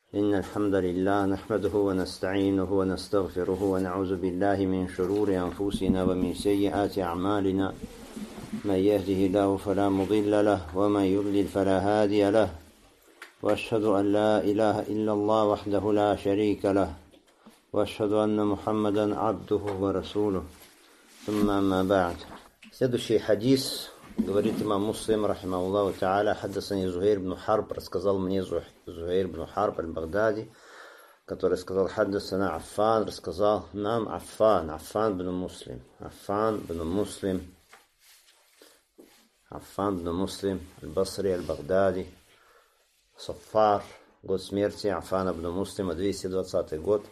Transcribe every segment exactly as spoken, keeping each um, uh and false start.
إن الحمد لله نحمده ونستعينه ونستغفره ونعوذ بالله من شرور أنفسنا ومن سيئات أعمالنا. من يهده الله فلا مضل له ومن يضلل فلا هادي له، وأشهد أن لا إله إلا الله وحده لا شريك له، وأشهد أن محمدا عبده ورسوله. ثم أما بعد. Следующий хадис, говорит имам Муслим, рахимахуллаху та'аля, хаддасани Зухайр ибн Харб, рассказал мне Зухайр ибн Харб аль-Багдади, который сказал: хаддасана Аффан, рассказал нам Аффан, Аффан ибн Муслим, Аффан ибн Муслим, Аффан ибн Муслим, аль-Басри аль-Багдади, Саффар, год смерти Аффана ибн Муслима, двести двадцатый год.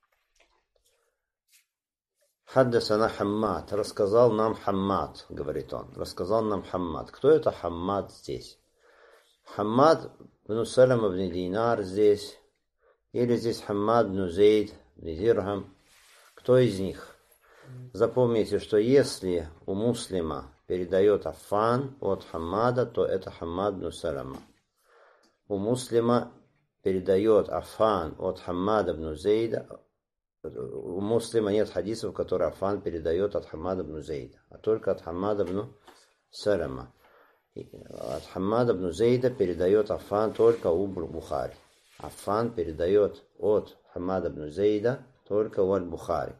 Хаддасана Хаммад, рассказал нам Хаммад, говорит он, рассказал нам Хаммад. Кто это Хаммад здесь? Хаммад бн Салам ибн Динар здесь, или здесь Хаммад бн Зейд бн Дирхам? Кто из них? Запомните, что если у Муслима передает Аффан от Хаммада, то это Хаммад бн Салама. У Муслима передает Аффан от Хаммада бн Зейда. У Муслима нет хадисов, которые Аффан передает от Хаммада бн Зейда, а только от Хаммада бн Салама. От Хаммада бн Зейда передает Аффан только у Бухари. Аффан передает от Хаммада бн Зейда только у Аль-Бухари.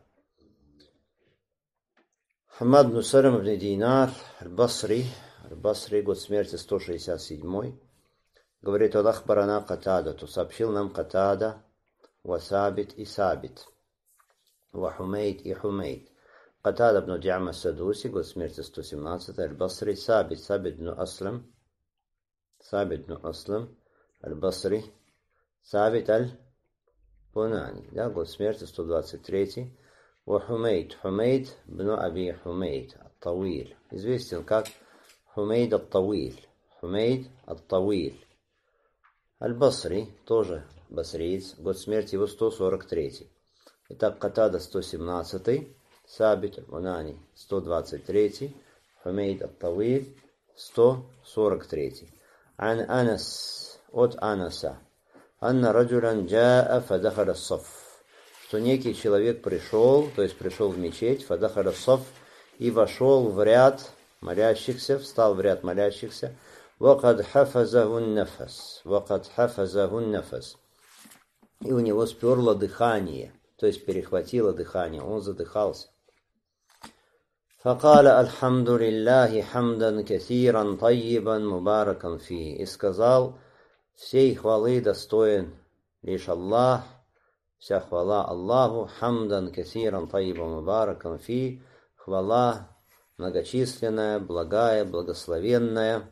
Хаммад бн Салам ибн Динар, Аль-Басри, Аль-Басри, год смерти сто шестьдесят седьмой, говорит: он ахбарана Катада, то сообщил нам Катада, Васабит и Сабит, Вахумейд и Хумейд. Катада бн Диама Садуси, год смерти сто семнадцатый, Аль-Басри, Сабит, Сабит бн Аслам, Сабит бн Аслам, Аль-Басри, Сабит Аль-Пунани, да, год смерти сто двадцать третий, Вахумейд, Хумейд бн Аби Хумейд, Ат-Тавиль, известен как Хумейд Ат-Тавиль, Хумейд Ат-Тавиль. Аль-Басри, тоже басриец, год смерти его сто сорок третий. Итак, Катада сто семнадцатый, Сабит Аль-Пунани сто двадцать третий, Хумейд Ат-Тавиль сто сорок третий. Ан Анас, от Анаса, Анна раджулян джаа фадахаля саф, что некий человек пришел, то есть пришел в мечеть, фадахаля саф, и вошел в ряд молящихся, встал в ряд молящихся, вакад хафазахун нафас, вакад хафазахун нафас, и у него сперло дыхание, то есть перехватило дыхание, он задыхался. Факаля альхамдулиллахи хамдан касиран тайибан мубаракан фи, и сказал: всей хвалы достоин лишь Аллах, вся хвала Аллаху, хамдан касиран тайибан мубаракан фи, хвала многочисленная, благая, благословенная.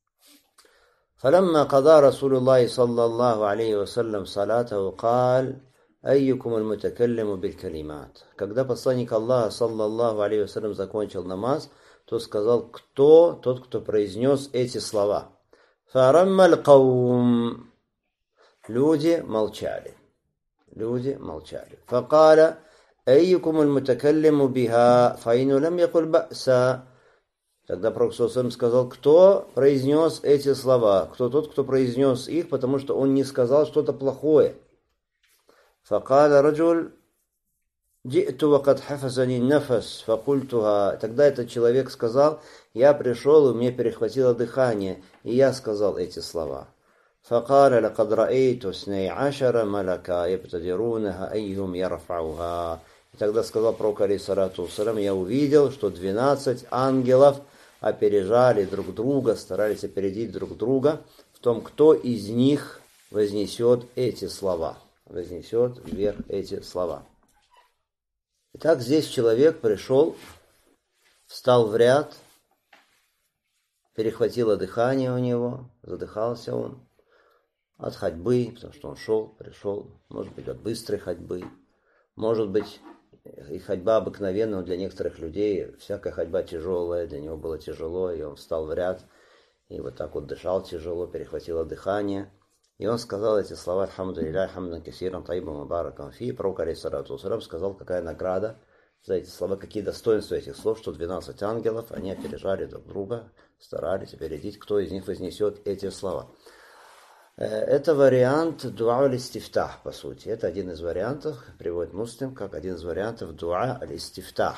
فلما قضى رسول الله صلى الله عليه وسلم صلاته قال: أيكم المتكلم بالكلمات. Когда посланник Аллаха саллаллаху алейхи вассалям закончил намаз, то сказал: кто тот, кто произнес эти слова? فَرَمَّ الْقَوْمُ, люди молчали. Люди молчали. فقال: أيكم المتكلم بها فإنه لم يقل بأسا. Тогда Пророк саллаллаху алейхи ва саллям сказал: кто произнес эти слова? Кто тот, кто произнес их, потому что он не сказал что-то плохое. فقال رجل: جئت وقد حفظني النفس فقلتها. Тогда этот человек сказал: я пришел, и мне перехватило дыхание, и я сказал эти слова. فقال: لقد رأيت اثني عشر ملكا يبتدرونها أيهم يرفعها. И тогда сказал Пророк алейхиссалату вассалям: я увидел, что двенадцать ангелов опережали друг друга, старались опередить друг друга в том, кто из них вознесет эти слова, вознесет вверх эти слова. Итак, здесь человек пришел, встал в ряд, перехватило дыхание у него, задыхался он от ходьбы, потому что он шел, пришел, может быть, от быстрой ходьбы, может быть, и ходьба обыкновенная, но для некоторых людей всякая ходьба тяжелая, для него было тяжело, и он встал в ряд, и вот так вот дышал тяжело, перехватило дыхание. И он сказал эти слова: «Альхамдулиллах, хамдан касиран, таибан мубаракан фи». Пророк алейхиссалату вассалям сказал, какая награда за эти слова, какие достоинства этих слов, что двенадцать ангелов, они опережали друг друга, старались опередить, кто из них вознесет эти слова. Это вариант дуа аль-истифтах, по сути. Это один из вариантов, приводит Муслим, как один из вариантов дуа аль-истифтах.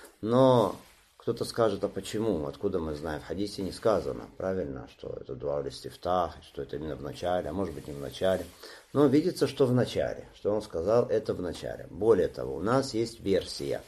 Но кто-то скажет, а почему? Откуда мы знаем? В хадисе не сказано, правильно, что это дуа аль-истифтах, что это именно в начале, а может быть не в начале. Но видится, что в начале, что он сказал, это в начале. Более того, у нас есть версия.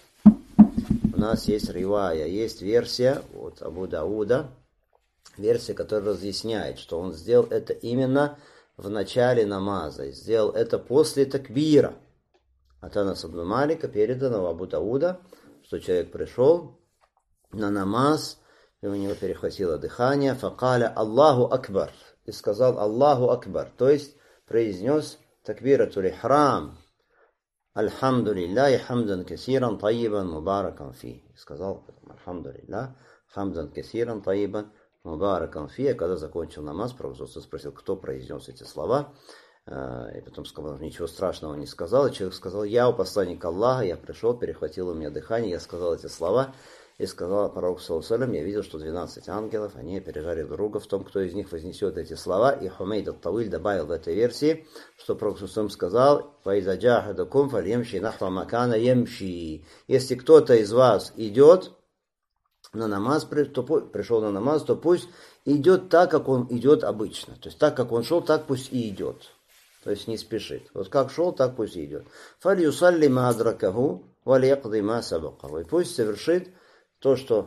У нас есть ривая, есть версия от Абу Дауда, версия, которая разъясняет, что он сделал это именно в начале намаза, сделал это после такбира. От Анаса ибн Малика передано у Абу Дауда, что человек пришел на намаз, и у него перехватило дыхание, факаля Аллаху Акбар, и сказал Аллаху Акбар, то есть произнес такбиратуль ихрам, Альхамду лилляхи хамдан касиран таибан мубаракан фи. Сказал Альхамду лиллях, хамдан касиран таибан мубаракан фи. Когда закончил намаз, пророк спросил, кто произнес эти слова. И потом сказал, ничего страшного не сказал. И человек сказал, я у посланника Аллаха, я пришел, перехватил у меня дыхание, я сказал эти слова. И сказал пророк, саллаллаху алейхи, я видел, что двенадцать ангелов, они опережали друга в том, кто из них вознесет эти слова. И Хумейд ат-Тавиль добавил в этой версии, что пророк саллаллаху алейхи сказал, «Фаиза джахадакум фальямши нахва макана ямши». Если кто-то из вас идет на намаз, то пришел на намаз, то пусть идет так, как он идет обычно. То есть так, как он шел, так пусть и идет. То есть не спешит. Вот как шел, так пусть и идет. «Фальюсалли ма адракаху валиякди ма сабакаху». И пусть совершит то, что,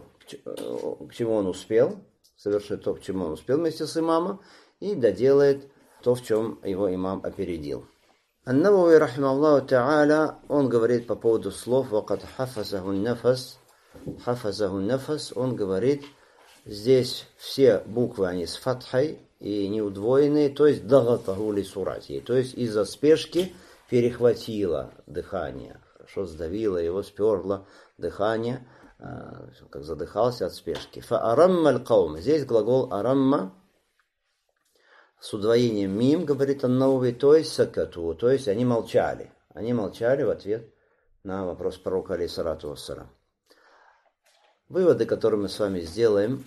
к чему он успел, совершит то, к чему он успел вместе с имамом, и доделает то, в чем его имам опередил. Ан-Навави, рахимахуллаху та'аля, он говорит по поводу слов «Вакад хафазаху нафас», хафазаху нафас, он говорит, здесь все буквы, они с фатхой и не удвоенные, то есть дагатаху ли сурати, то есть из-за спешки перехватило дыхание, хорошо сдавило его, сперло дыхание, как задыхался от спешки. Фаарамма аль-каум. Здесь глагол арамма с удвоением мим, говорит Ан-Навави, то есть сакату, то есть они молчали. Они молчали в ответ на вопрос пророка, алейхиссалату вассалям. Выводы, которые мы с вами сделаем.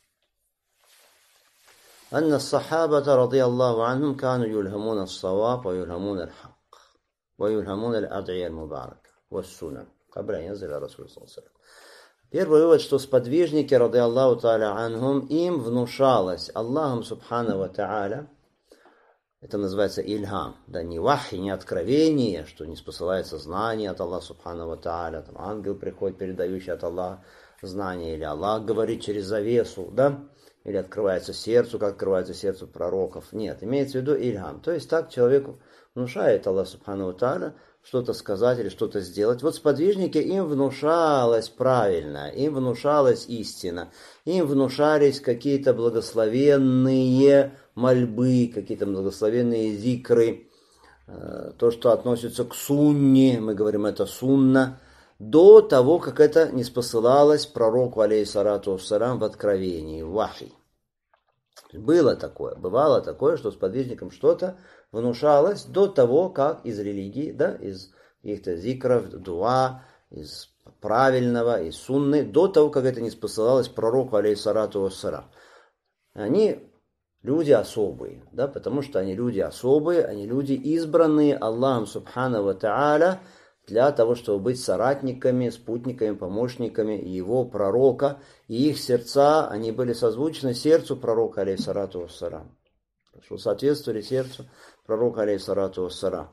Анна ас-сахабата радийаллаху анхум кану юлхамуна ас-саваб ва юлхамуна аль-хак ва юлхамуна аль-ад'ия аль-мубарака ва ас-сунан кабля ан янзиля расуль саллаллаху алейхи ва саллям. Первый вывод, что сподвижники, ради Аллаху та'аля анхум, им внушалось Аллахом субхану ва та'аля, это называется ильхам, да, не вахи, не откровение, что не спосылается знание от Аллаха субхану ва та'аля, там ангел приходит, передающий от Аллаха знание, или Аллах говорит через завесу, да, или открывается сердцу, как открывается сердцу пророков. Нет, имеется в виду ильхам, то есть так человеку внушает Аллах субхану ва та'аля что-то сказать или что-то сделать. Вот сподвижники, им внушалось правильно, им внушалась истина, им внушались какие-то благословенные мольбы, какие-то благословенные зикры, то, что относится к сунне, мы говорим это сунна, до того, как это не спосылалось пророку, алейхиссалату вассалям, в откровении, в вахи. Было такое, бывало такое, что сподвижникам что-то внушалось до того, как из религии, да, из каких-то зикров, дуа, из правильного, из сунны, до того, как это не спосылалось пророку, алейхиссалату вассалям. Они люди особые, да, потому что они люди особые, они люди избранные Аллахом субхану ва та'аля для того, чтобы быть соратниками, спутниками, помощниками его пророка, и их сердца, они были созвучны сердцу пророка, алейхиссалату вассалям, что соответствовали сердцу пророка, алейхиссалату вассалям.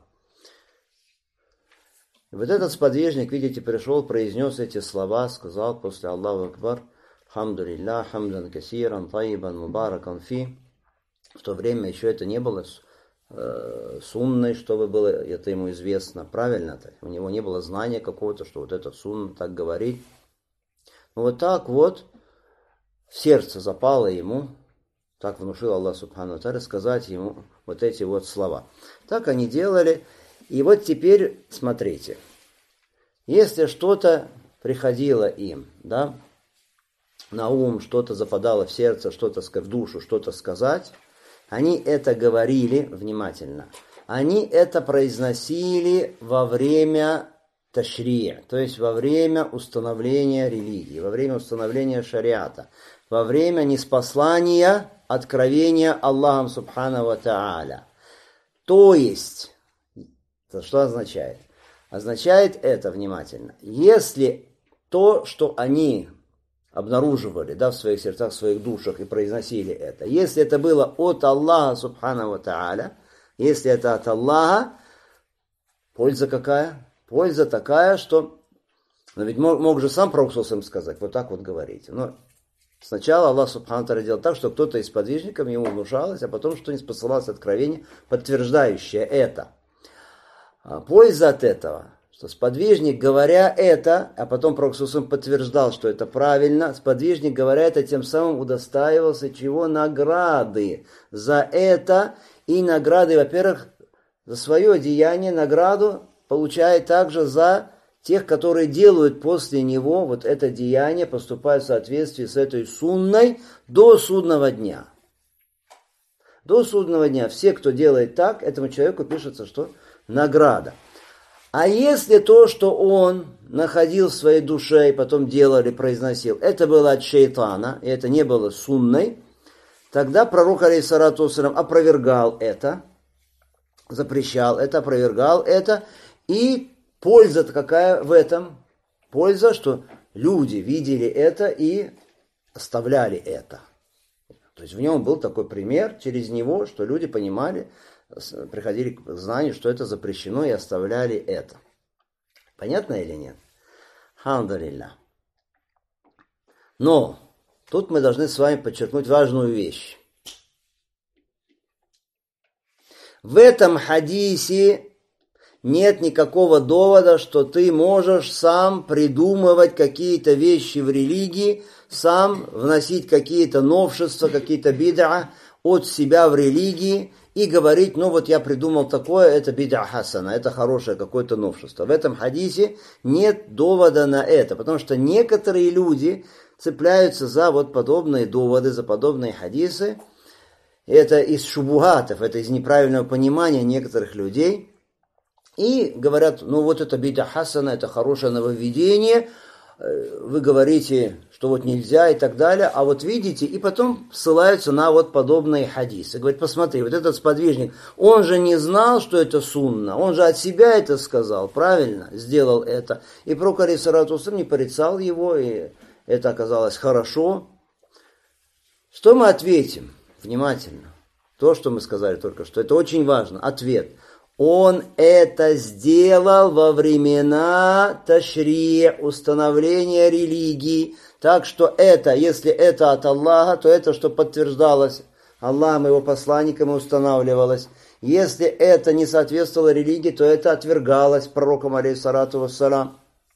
И вот этот сподвижник, видите, пришел, произнес эти слова, сказал после Аллаху Акбар, хамду лиллях, хамдан касиран, таибан, мубаракан фи. В то время еще это не было э, сунной, чтобы было это ему известно, правильно? У него не было знания какого-то, что вот это сунна так говорит. Но вот так вот в сердце запало ему, так внушил Аллах субхану ва тааля, сказать ему вот эти вот слова. Так они делали. И вот теперь смотрите. Если что-то приходило им, да, на ум, что-то западало в сердце, что-то в душу, что-то сказать, они это говорили, внимательно, они это произносили во время ташрия, то есть во время установления религии, во время установления шариата, во время ниспослания откровения Аллахом Субхану ва Тааля. То есть, это что означает? Означает это, внимательно, если то, что они обнаруживали, да, в своих сердцах, в своих душах и произносили это, если это было от Аллаха Субхану ва Тааля, если это от Аллаха, польза какая? Польза такая, что... Но ведь мог, мог же сам Пророк им сказать, вот так вот говорите. Но сначала Аллах Субхану ва Тааля делал так, что кто-то из подвижников ему внушалось, а потом что-нибудь посылалось откровение, подтверждающее это. А польза от этого, что сподвижник, говоря это, а потом Пророк подтверждал, что это правильно, сподвижник, говоря это, тем самым удостаивался чего? Награды за это. И награды, во-первых, за свое деяние, награду получает также за тех, которые делают после него вот это деяние, поступают в соответствии с этой сунной до судного дня. До судного дня все, кто делает так, этому человеку пишется, что награда. А если то, что он находил в своей душе и потом делал или произносил, это было от шейтана, и это не было сунной, тогда пророк, алейхиссалату вассалям, опровергал это, запрещал это, опровергал это, и польза-то какая в этом? Польза, что люди видели это и оставляли это. То есть в нем был такой пример через него, что люди понимали, приходили к знанию, что это запрещено, и оставляли это. Понятно или нет? Алхамдулилля. Но тут мы должны с вами подчеркнуть важную вещь. В этом хадисе нет никакого довода, что ты можешь сам придумывать какие-то вещи в религии, сам вносить какие-то новшества, какие-то бид'a от себя в религии и говорить, ну вот я придумал такое, это бид'a хасана, это хорошее какое-то новшество. В этом хадисе нет довода на это, потому что некоторые люди цепляются за вот подобные доводы, за подобные хадисы. Это из шубухатов, это из неправильного понимания некоторых людей. И говорят, ну вот это бид'a хасана, это хорошее нововведение, вы говорите, что вот нельзя и так далее, а вот видите, и потом ссылаются на вот подобные хадисы. Говорит, посмотри, вот этот сподвижник, он же не знал, что это сунна, он же от себя это сказал, правильно, сделал это. И пророк, алейхиссалату вассалям, не порицал его, и это оказалось хорошо. Что мы ответим? Внимательно. То, что мы сказали только что, это очень важно. Ответ. Он это сделал во времена ташри, установления религии. Так что это, если это от Аллаха, то это, что подтверждалось Аллахом и его посланником, и устанавливалось. Если это не соответствовало религии, то это отвергалось пророком, алейхиссалату вассалам.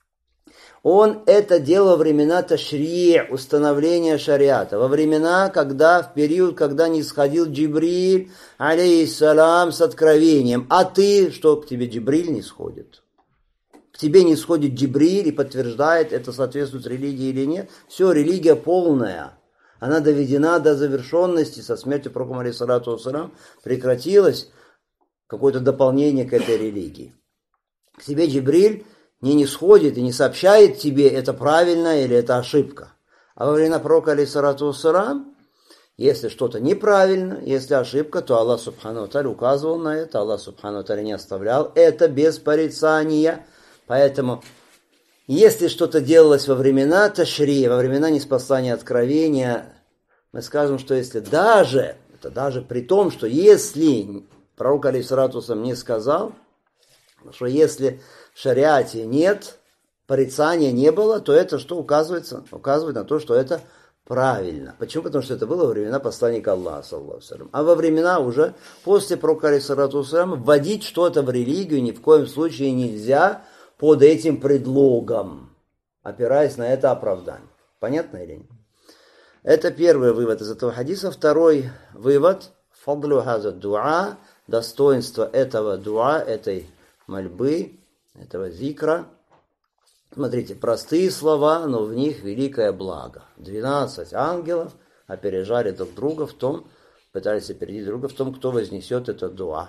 Он это делал во времена ташри, установления шариата, во времена, когда, в период, когда не сходил Джибриль, алейхиссалам, с откровением. А ты, что к тебе Джибриль не сходит? К тебе не сходит Джибриль и подтверждает, это соответствует религии или нет. Все, религия полная. Она доведена до завершенности, со смертью пророка, алейхиссалату вассалам, прекратилось какое-то дополнение к этой религии. К тебе Джибриль не не сходит и не сообщает тебе, это правильно или это ошибка. А во время пророка, алейхиссалату вассалам, если что-то неправильно, если ошибка, то Аллах Субхану ва Тааля указывал на это, Аллах Субхану ва Тааля не оставлял это без порицания. Поэтому, если что-то делалось во времена ташри, во времена ниспослания откровения, мы скажем, что если даже, это даже при том, что если пророк, алейхиссалату вассалам, не сказал, что если в шариате нет, порицания не было, то это что указывается? Указывает на то, что это правильно. Почему? Потому что это было во времена посланника Аллаха, саллаллаху алейхи ва саллям. А во времена уже после пророка, алейхиссалату вассалям, вводить что-то в религию ни в коем случае нельзя под этим предлогом, опираясь на это оправдание. Понятно или нет? Это первый вывод из этого хадиса. Второй вывод. Фадлю хаза дуа. Достоинство этого дуа, этой мольбы, этого зикра. Смотрите, простые слова, но в них великое благо. Двенадцать ангелов опережали друг друга в том, пытались опередить друга в том, кто вознесет это дуа.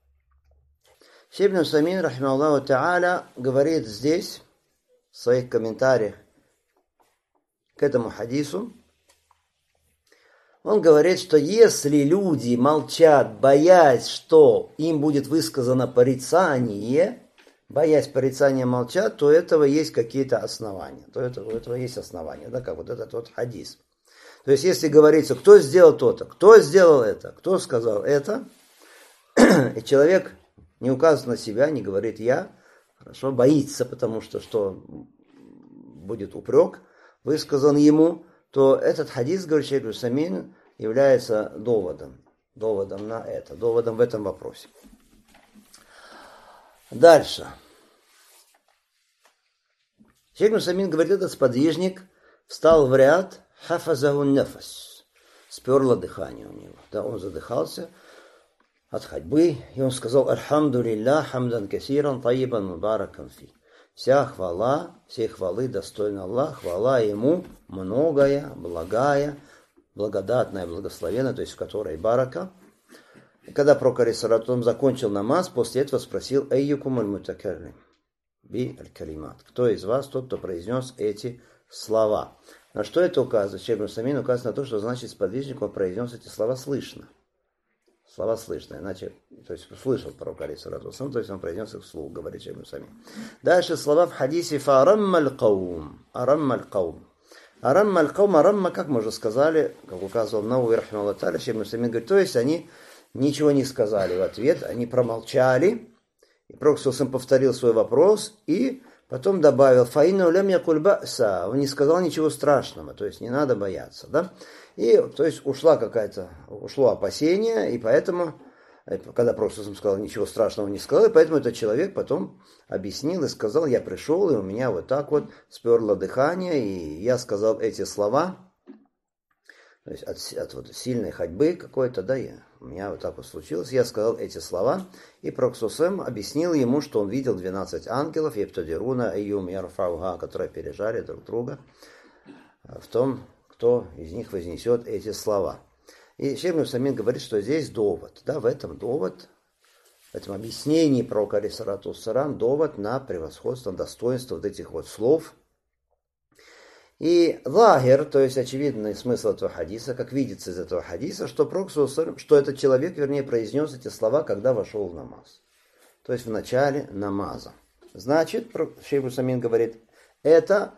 Шейх ибн Усаймин, рахимахуллаху та'аля, говорит здесь, в своих комментариях к этому хадису, Он говорит, что если люди молчат, боясь, что им будет высказано порицание, боясь порицания молчат, то этого есть какие-то основания. То это, у этого есть основания, да, как вот этот вот хадис. То есть, если говорится, кто сделал то-то, кто сделал это, кто сказал это, и человек не указывает на себя, не говорит «я», хорошо, боится, потому что, что будет упрек высказан ему, то этот хадис, говорит шейх Усамин, является доводом, доводом на это, доводом в этом вопросе. Дальше. Шейх Усамин говорит, этот сподвижник встал в ряд, хафазаху нафас, сперло дыхание у него, да, он задыхался от ходьбы, и он сказал «Альхамду лиллах, хамдан касиран, таибан мубаракан фи». Вся хвала, всей хвалы достойна Аллах, хвала Ему, многая, благая, благодатная, благословенная, то есть в которой барака. И когда пророк алейхиссалату закончил намаз, после этого спросил «Айюкум аль-мутакаллим би аль-калимат». Кто из вас тот, кто произнес эти слова? На что это указывает? Шейх Усамин указывает на то, что значит сподвижник, он произнес эти слова слышно. Слова слышно, иначе, то есть слышал пророк алейхиссалату вассалам, то есть он произнес их вслух, говорит Шейх Усамин. Дальше слова в хадисе «Фарамма аль-каум». Арамма аль-каум. Арамма аль-каум, арамма, как мы уже сказали, как указывал Науи рахимахуллах тааля, Шейх Усамин говорит, то есть они ничего не сказали в ответ, они промолчали, и пророк алейхиссалам повторил свой вопрос, и потом добавил «Фаинна улям якуль ба'са». Он не сказал ничего страшного, то есть не надо бояться, да? И, то есть, ушла какая-то, ушло опасение, и поэтому, когда пророк сказал, ничего страшного не сказал, и поэтому этот человек потом объяснил и сказал, я пришел, и у меня вот так вот сперло дыхание, и я сказал эти слова, то есть от, от вот сильной ходьбы какой-то, да, я, у меня вот так вот случилось, я сказал эти слова, и пророк объяснил ему, что он видел двенадцать ангелов, ептадируна, айюм ярфауха, которые опережали друг друга в том, кто из них вознесет эти слова. И Шейх Усамин говорит, что здесь довод, да, в этом довод, в этом объяснении пророка алейхиссалату вассалам, довод на превосходство, достоинство вот этих вот слов. И лагер, то есть очевидный смысл этого хадиса, как видится из этого хадиса, что пророк, что этот человек, вернее, произнес эти слова, когда вошел в намаз. То есть в начале намаза. Значит, Шейх Усамин говорит, это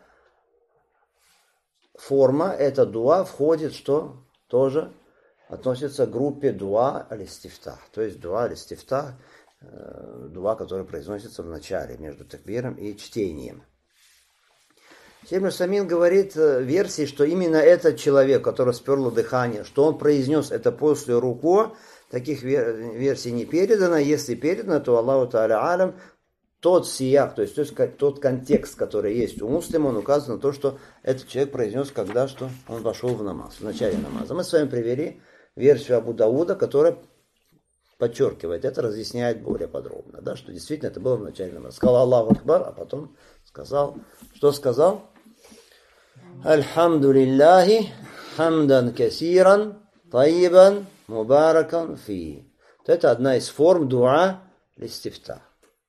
форма, эта дуа входит, что тоже относится к группе дуа аль-истифтах. То есть дуа аль-истифтах, дуа, которая произносится в начале, между такбиром и чтением. Шейх Усамин говорит в версии, что именно этот человек, который сперло дыхание, что он произнес это после руку, таких версий не передано. Если передано, то Аллаху Та'аля алям, тот сияк, то есть, то есть тот контекст, который есть у муслима, он указывает на то, что этот человек произнес, когда что он вошел в намаз, в начале намаза. Мы с вами привели версию Абу Дауда, которая подчеркивает это, разъясняет более подробно, да, что действительно это было в начале намаза. Сказал Аллаху Акбар, а потом сказал, что сказал? Альхамду лиллахи, хамдан касиран, таибан, мубаракан фи. Это одна из форм дуа листифтах.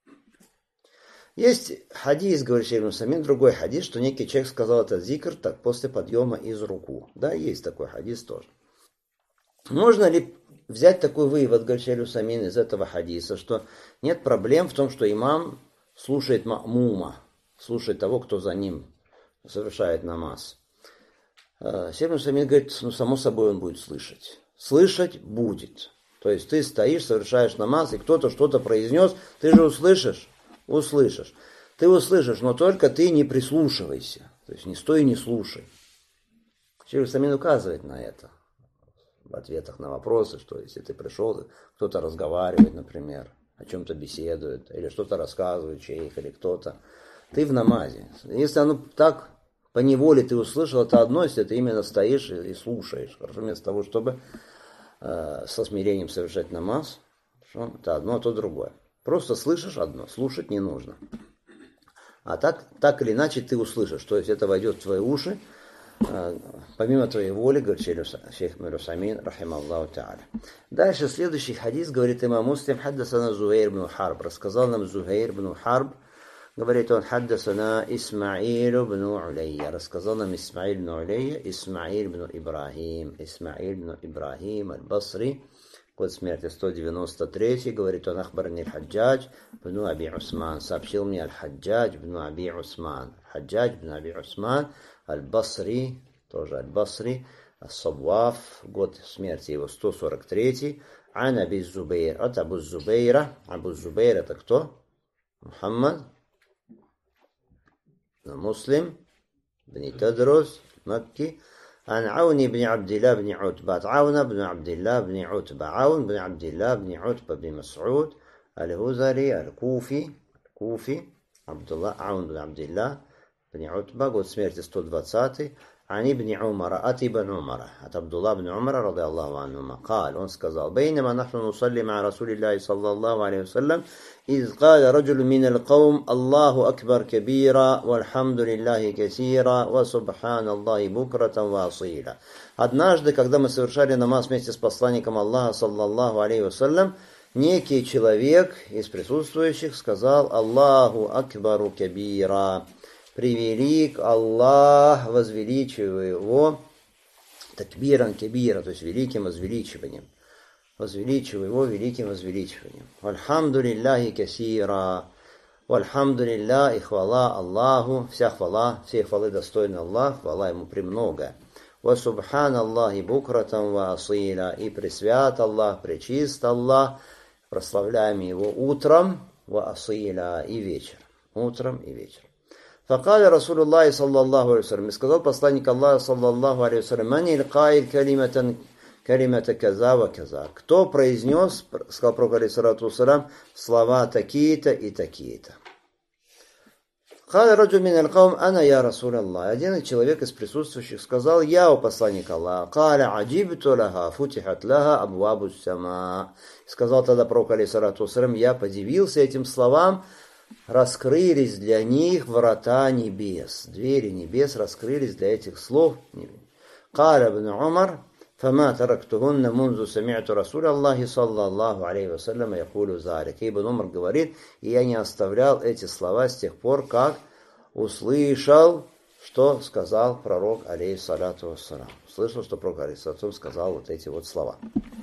Есть хадис, говорит Шейх Усамин, другой хадис, что некий человек сказал этот зикр так после подъема из руку. Да, есть такой хадис тоже. Можно ли взять такой вывод, говорит Шейх Усамин, из этого хадиса, что нет проблем в том, что имам слушает ма'мума, слушает того, кто за ним совершает намаз. Шейх Усамин говорит, ну, само собой он будет слышать. Слышать будет. То есть ты стоишь, совершаешь намаз, и кто-то что-то произнес, ты же услышишь. Услышишь. Ты услышишь, но только ты не прислушивайся. То есть не стой и не слушай. Шейх Усамин указывает на это в ответах на вопросы, что если ты пришел, кто-то разговаривает, например, о чем-то беседует, или что-то рассказывает шейх, или кто-то. Ты в намазе. Если оно так поневоле ты услышал, это одно, если ты именно стоишь и, и слушаешь. Хорошо, вместо того, чтобы э, со смирением совершать намаз, хорошо, это одно, а то другое. Просто слышишь одно, слушать не нужно. А так, так или иначе ты услышишь. То есть это войдет в твои уши, э, помимо твоей воли, говорит шейх Усамин, рахималлаху та'аля. Дальше следующий хадис, говорит имам Муслим, хаддасана Зухайр ибн Харб. Рассказал нам Зухайр ибн Харб, говорит он, хаддасана Исмаилю бну Улейя. Рассказал нам Исмаиль бну Улейя, Исмаиль бну Ибрахим. Исмаиль бну Ибрахим аль-Басри. Год смерти сто девяносто третий. Говорит он, ахбарни аль-Хаджадж бну Аби Усман. Сообщил мне аль-Хаджадж бну Аби Усман. Хаджадж бну Аби Усман аль-Басри, тоже аль-Басри. Ас-Савваф. Год смерти его сто сорок третий. Ан Аби Зубейр. От Абу Зубейра. Абу Зубейр это кто? Мухаммад. مسلم بن تدرس مكي عن عون بن عبد الله بن عتبة عون بن عبد الله بن عتبة عون بن عبد الله بن عتبة بن مسعود الهذلي الكوفي الكوفي عبد الله عون بن عبد الله بن عتبة قد سمعت сто двадцатый عن ابن عمر أتي بن عمر أتى عبد الله بن عمر رضي الله عنهما قال он сказал بينما نحن نصلي مع رسول الله صلى الله عليه وسلم إذ قال رجل من القوم الله أكبر كبيرا والحمد لله كثيرا وسبحان الله بكرة وأصيلا. Однажды, когда мы совершали намаз вместе с посланником Аллаха саллаллаху алейхи вассалям, некий человек из присутствующих сказал Аллаху Акбару Кабира. Превелик Аллах, возвеличивая его, такбиран кабира, то есть великим возвеличиванием. Возвеличивая его великим возвеличиванием. Вальхамду лилляхи касира. Вальхамду лилля и хвала Аллаху. Вся хвала, все хвалы достойны Аллах, хвала ему премногая. Ва субхан Аллахи букратам ва асила. И пресвят Аллах, пречист Аллах. Прославляем его утром, ва асила, и вечером. Утром и вечером. فقال رسول الله صلى الله عليه وسلم сказал посланник Аллаха саллаллаху алейхи вассалям мани аль-каиль калиматан калимата каза ва каза. Кто произнес, сказал пророк алейхиссалату вассалям, слова такие-то и такие-то. قال رجل من القوم أنا يا رسول الله. Один человек из присутствующих сказал, я, о посланник Аллаха. قال عجبت لها فتحت لها أبواب السماء. Сказал тогда пророк алейхиссалату вассалям, я подивился этим словам, раскрылись для них врата небес. Двери небес раскрылись для этих слов. قال ابن عمر فما تركتهن منذ سمعت رسول الله صلى الله عليه وسلم يقول ذلك. Ибн Умар говорит, и я не оставлял эти слова с тех пор, как услышал, что сказал пророк алейхиссалату вассалам. Услышал, что пророк алейхиссалату вассалам сказал вот эти вот слова.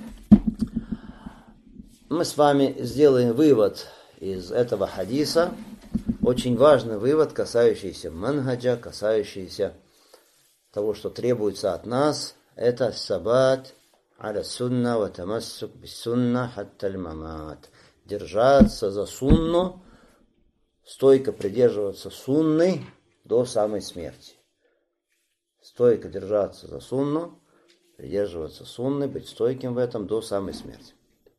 Мы с вами сделаем вывод из этого хадиса, очень важный вывод, касающийся манхаджа, касающийся того, что требуется от нас, это сабат аля сунна ва тамассук бис сунна хатта аль-мамат. Держаться за сунну, стойко придерживаться сунны до самой смерти. Стойко держаться за сунну, придерживаться сунны, быть стойким в этом до самой смерти.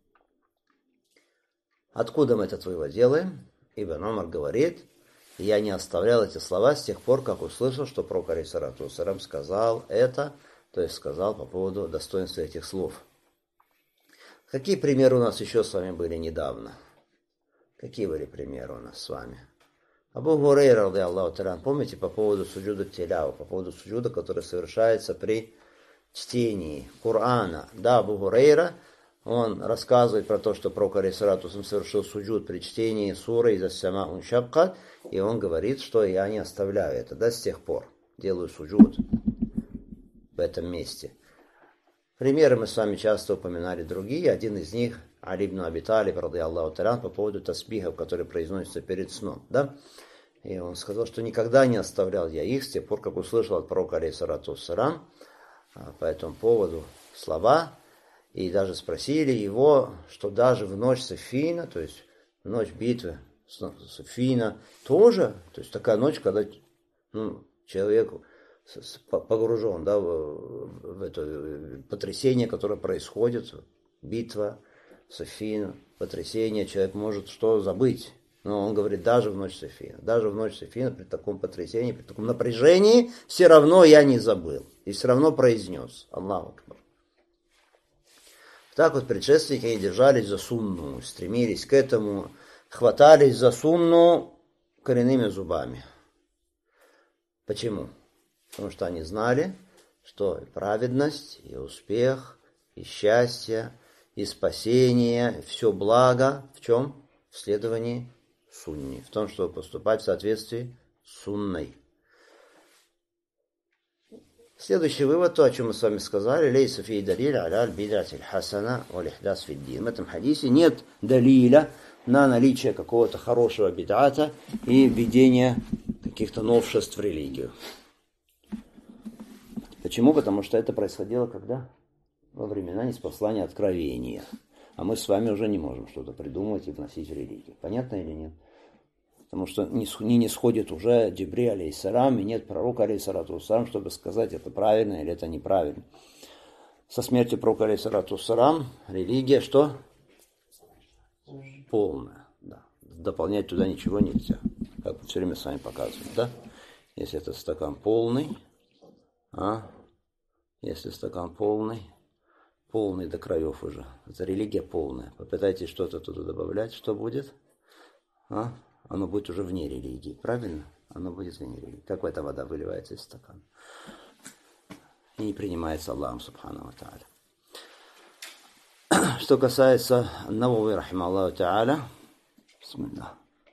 Откуда мы этот вывод делаем? Ибн Умар говорит, я не оставлял эти слова с тех пор, как услышал, что пророк алейхиссалату вассалям сказал это, то есть сказал по поводу достоинства этих слов. Какие примеры у нас еще с вами были недавно? Какие были примеры у нас с вами? Абу Гурейра, ради Аллаху та'аля, помните по поводу суджуда тилява, по поводу суджуда, который совершается при чтении Корана. Да, Абу Гурейра, он рассказывает про то, что пророк алейхиссалату вассалям совершил суджуд при чтении суры из ас-сама уншаккат, и он говорит, что я не оставляю это, да, с тех пор делаю суджуд в этом месте. Примеры мы с вами часто упоминали другие. Один из них Али ибн Аби Талиб, ради Аллаху та'аля, по поводу тасбихов, которые произносятся перед сном. Да? И он сказал, что никогда не оставлял я их с тех пор, как услышал от пророка алейхиссалату вассалям по этому поводу слова. И даже спросили его, что даже в ночь Сафина, то есть в ночь битвы Сафина, тоже, то есть такая ночь, когда ну, человек погружен, да, в, в это потрясение, которое происходит, битва Сафина, потрясение, человек может что забыть. Но он говорит, даже в ночь Сафина, даже в ночь Сафина, при таком потрясении, при таком напряжении, все равно я не забыл. И все равно произнес. Аллаху Акбар. Так вот предшественники они держались за сунну, стремились к этому, хватались за сунну коренными зубами. Почему? Потому что они знали, что и праведность, и успех, и счастье, и спасение, все благо в чем? В следовании сунни, в том, чтобы поступать в соответствии с сунной. Следующий вывод, то, о чем мы с вами сказали, лейса фи далиль аля аль-бид'ати аль-хасана валь-ихдас фи д-дин. В этом хадисе нет далиля на наличие какого-то хорошего бид'ата и введения каких-то новшеств в религию. Почему? Потому что это происходило когда? Во времена ниспослания откровения. А мы с вами уже не можем что-то придумывать и вносить в религию. Понятно или нет? Потому что не, не сходит уже Джибриль алейхиссалям, и нет пророка алейхиссалату вассалям, чтобы сказать, это правильно или это неправильно. Со смертью пророка алейхиссалату вассалям религия что? Полная. Да. Дополнять туда ничего нельзя. Как все время с вами показываем, да? Если этот стакан полный, а? Если стакан полный, полный до краев уже. Это религия полная. Попытайтесь что-то туда добавлять, что будет? А? Оно будет уже вне религии, правильно? Оно будет вне религии. Как эта вода выливается из стакана. И не принимается Аллахом субхану ва тааля. Что касается Навави рахима Аллаху тааля, бисмилlah.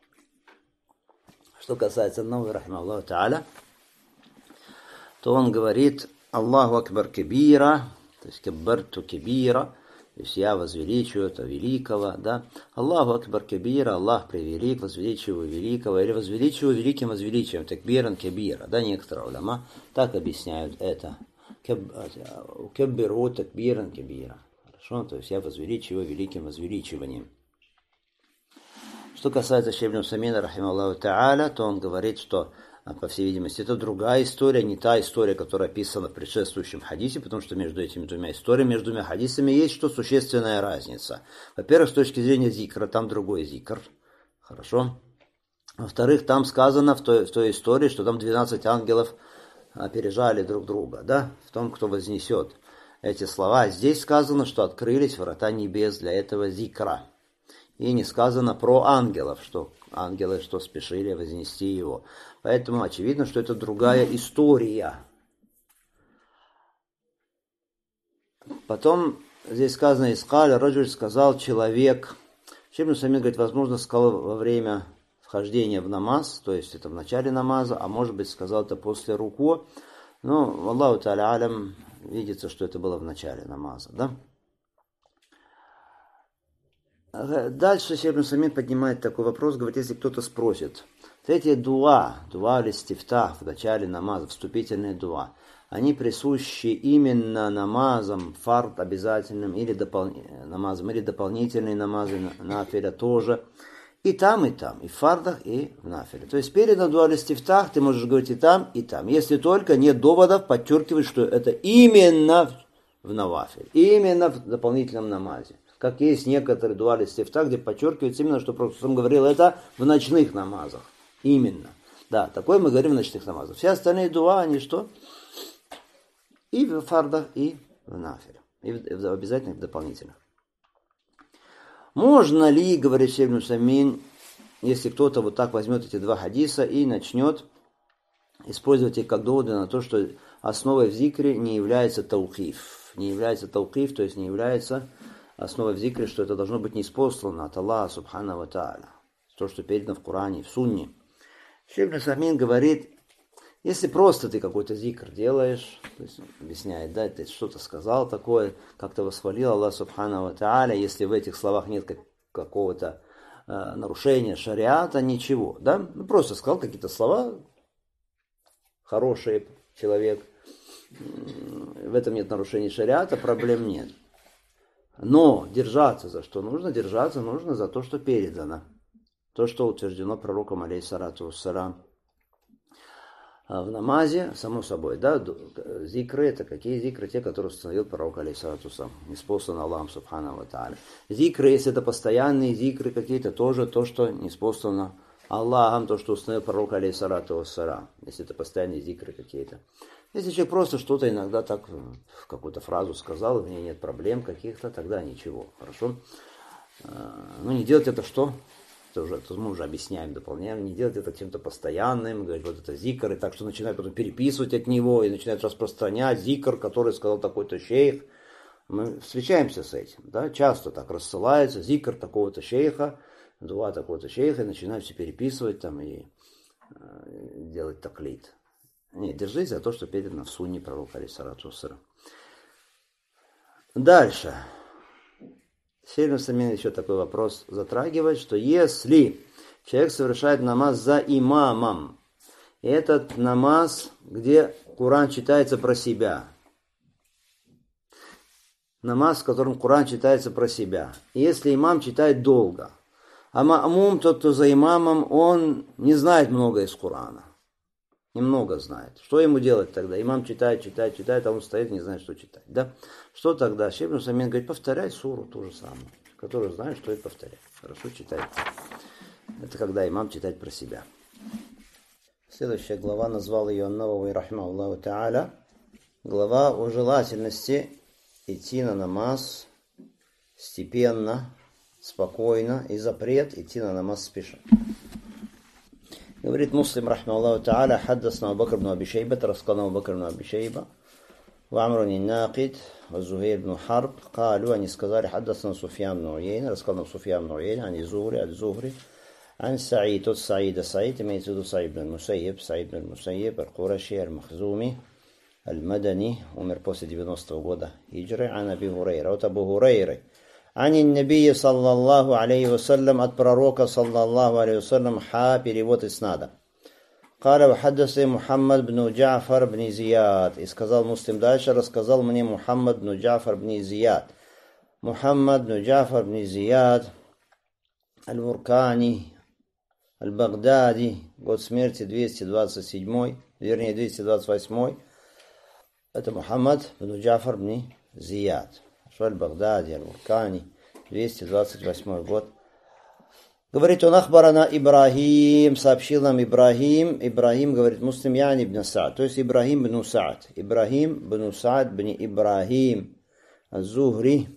Что касается Навави рахима Аллаху тааля, то он говорит Аллаху акбар кабира, то есть каббарту кабира, то есть я возвеличиваю это великого, да. Аллаху акбар кабира, Аллах превелик, возвеличиваю великого, или возвеличиваю великим возвеличием, такбиран кабира, да, некоторые уляма так объясняют это. Каббиру такбиран кабира. Хорошо, то есть я возвеличиваю великим возвеличиванием. Что касается Шейх ибн Усаймина рахима Аллаху тааля, то он говорит, что по всей видимости, это другая история, не та история, которая описана в предшествующем хадисе, потому что между этими двумя историями, между двумя хадисами есть что существенная разница. Во-первых, с точки зрения зикра, там другой зикр. Хорошо. Во-вторых, там сказано в той, в той истории, что там двенадцать ангелов опережали друг друга, да, в том, кто вознесет эти слова. Здесь сказано, что открылись врата небес для этого зикра. И не сказано про ангелов, что ангелы что спешили вознести его. Поэтому очевидно, что это другая история. Потом здесь сказано «Искаль», Раджуль сказал человек. Шейх ибн Усаймин говорит, возможно, сказал во время вхождения в намаз, то есть это в начале намаза, а может быть сказал это после руку. Но Аллаху та'аля алям, видится, что это было в начале намаза, да? Дальше Шейх ибн Усаймин поднимает такой вопрос, говорит, если кто-то спросит, эти дуа, дуа аль-истифтах в начале намаза, вступительные дуа, они присущи именно намазам, фард обязательным, или допол... намазам, или дополнительные намазы, нафиля тоже, и там, и там, и в фардах, и в нафиле. То есть перед дуа аль-истифтах ты можешь говорить и там, и там, если только нет доводов подчеркивать, что это именно в навафиле, именно в дополнительном намазе. Как есть некоторые дуа аль-истифтах, где подчеркивается именно, что Пророк говорил, это в ночных намазах. Именно. Да, такое мы говорим в ночных намазах. Все остальные дуа, они что? И в фардах, и в нафиле. И в обязательных, дополнительных. Можно ли, говорит Шейх ибн Усаймин, если кто-то вот так возьмет эти два хадиса и начнет использовать их как доводы на то, что основой в зикре не является таукиф. Не является таукиф, то есть не является основой в зикре, что это должно быть ниспослано от Аллаха субхану ва тааля. То, что передано в Коране, в Сунне. Шейх ибн Усаймин говорит, если просто ты какой-то зикр делаешь, то есть объясняет, да, ты что-то сказал такое, как-то восхвалил Аллах субхану ва тааля, если в этих словах нет как, какого-то э, нарушения шариата, ничего, да, ну, просто сказал какие-то слова, хороший человек, в этом нет нарушений шариата, проблем нет. Но держаться за что нужно? Держаться нужно за то, что передано. То, что утверждено пророком алейхиссалату вассалям в намазе, само собой, да, зикры, это какие зикры? Те, которые установил пророк алейхиссалату вассалям, ниспослан Аллахом субхану ва тааля. Зикры, если это постоянные зикры какие-то, тоже то, что ниспослано Аллахом, то, что установил пророк алейхиссалату вассалям, если это постоянные зикры какие-то. Если человек просто что-то иногда так, какую-то фразу сказал, у меня нет проблем каких-то, тогда ничего, хорошо. Но не делать это что? Это уже, это мы уже объясняем, дополняем, не делать это чем-то постоянным, говорить, вот это зикр, и так что начинают потом переписывать от него, и начинают распространять зикр, который сказал такой-то шейх. Мы встречаемся с этим, да, часто так рассылается зикр такого-то шейха, дуа такого-то шейха, и начинают все переписывать там и делать таклит. Нет, держись за то, что передано в сунне пророка алейхиссалату вассалям. Дальше. Шейх Усаймин еще такой вопрос затрагивает, что если человек совершает намаз за имамом, и этот намаз, где Коран читается про себя, намаз, в котором Коран читается про себя, и если имам читает долго, а ма'мум, тот, кто за имамом, он не знает много из Корана. Немного знает. Что ему делать тогда? Имам читает, читает, читает, а он стоит, не знает, что читать. Да? Что тогда? Шейх Усаймин говорит, повторяй суру ту же самую, которую знаешь, что и повторяй. Хорошо читай. Это когда имам читает про себя. Следующая глава, назвал ее Ан-Навави рахимахуллаху та'аля. Глава о желательности идти на намаз степенно, спокойно, и запрет идти на намаз спеша. Говорит Муслим рахимахуллаху та'аля, хаддасна Абу Бакр бн Аби Шейба, рассказал Абу Бакр бн Аби Шейба, وعمر الناقد وزهير بن حرب قالوا أن сказали حدثنا سفيان بن عيينة, рассказал سفيان بن عيينة عن الزهري عن الزهري عن سعيد تود سعيد سعيد имеется в виду Саид бн Мусайиб, Саид бн Мусайиб, القرشي المخزومي المدني, умер после девяностого года хиджры, عن أبي هريرة, от Абу Хурайры, عن النبي صلى الله عليه وسلم, от пророка صلى الله عليه وسلم, ха, перевод иснада. قال وحدثني محمد بن جعفر بن زياد, и сказал Муслим дальше, рассказал мне Мухаммад бн Джафар бн Зияд. Мухаммад бн Джафар бн Зияд аль-Муркани аль-Багдади, год смерти двести двадцать седьмой, вернее двести двадцать восьмой. Это Мухаммад бн Джафар бн Зияд. Аль-Багдади, аль-Муркани, двести двадцать восьмой год. Говорит он, ахбарана Ибрахим, сообщил нам Ибрахим. Ибрахим, говорит Муслим, яни ибн Саад, то есть Ибрахим бн Саад. Ибрахим бн Саад бн Ибрахим аль-Зухри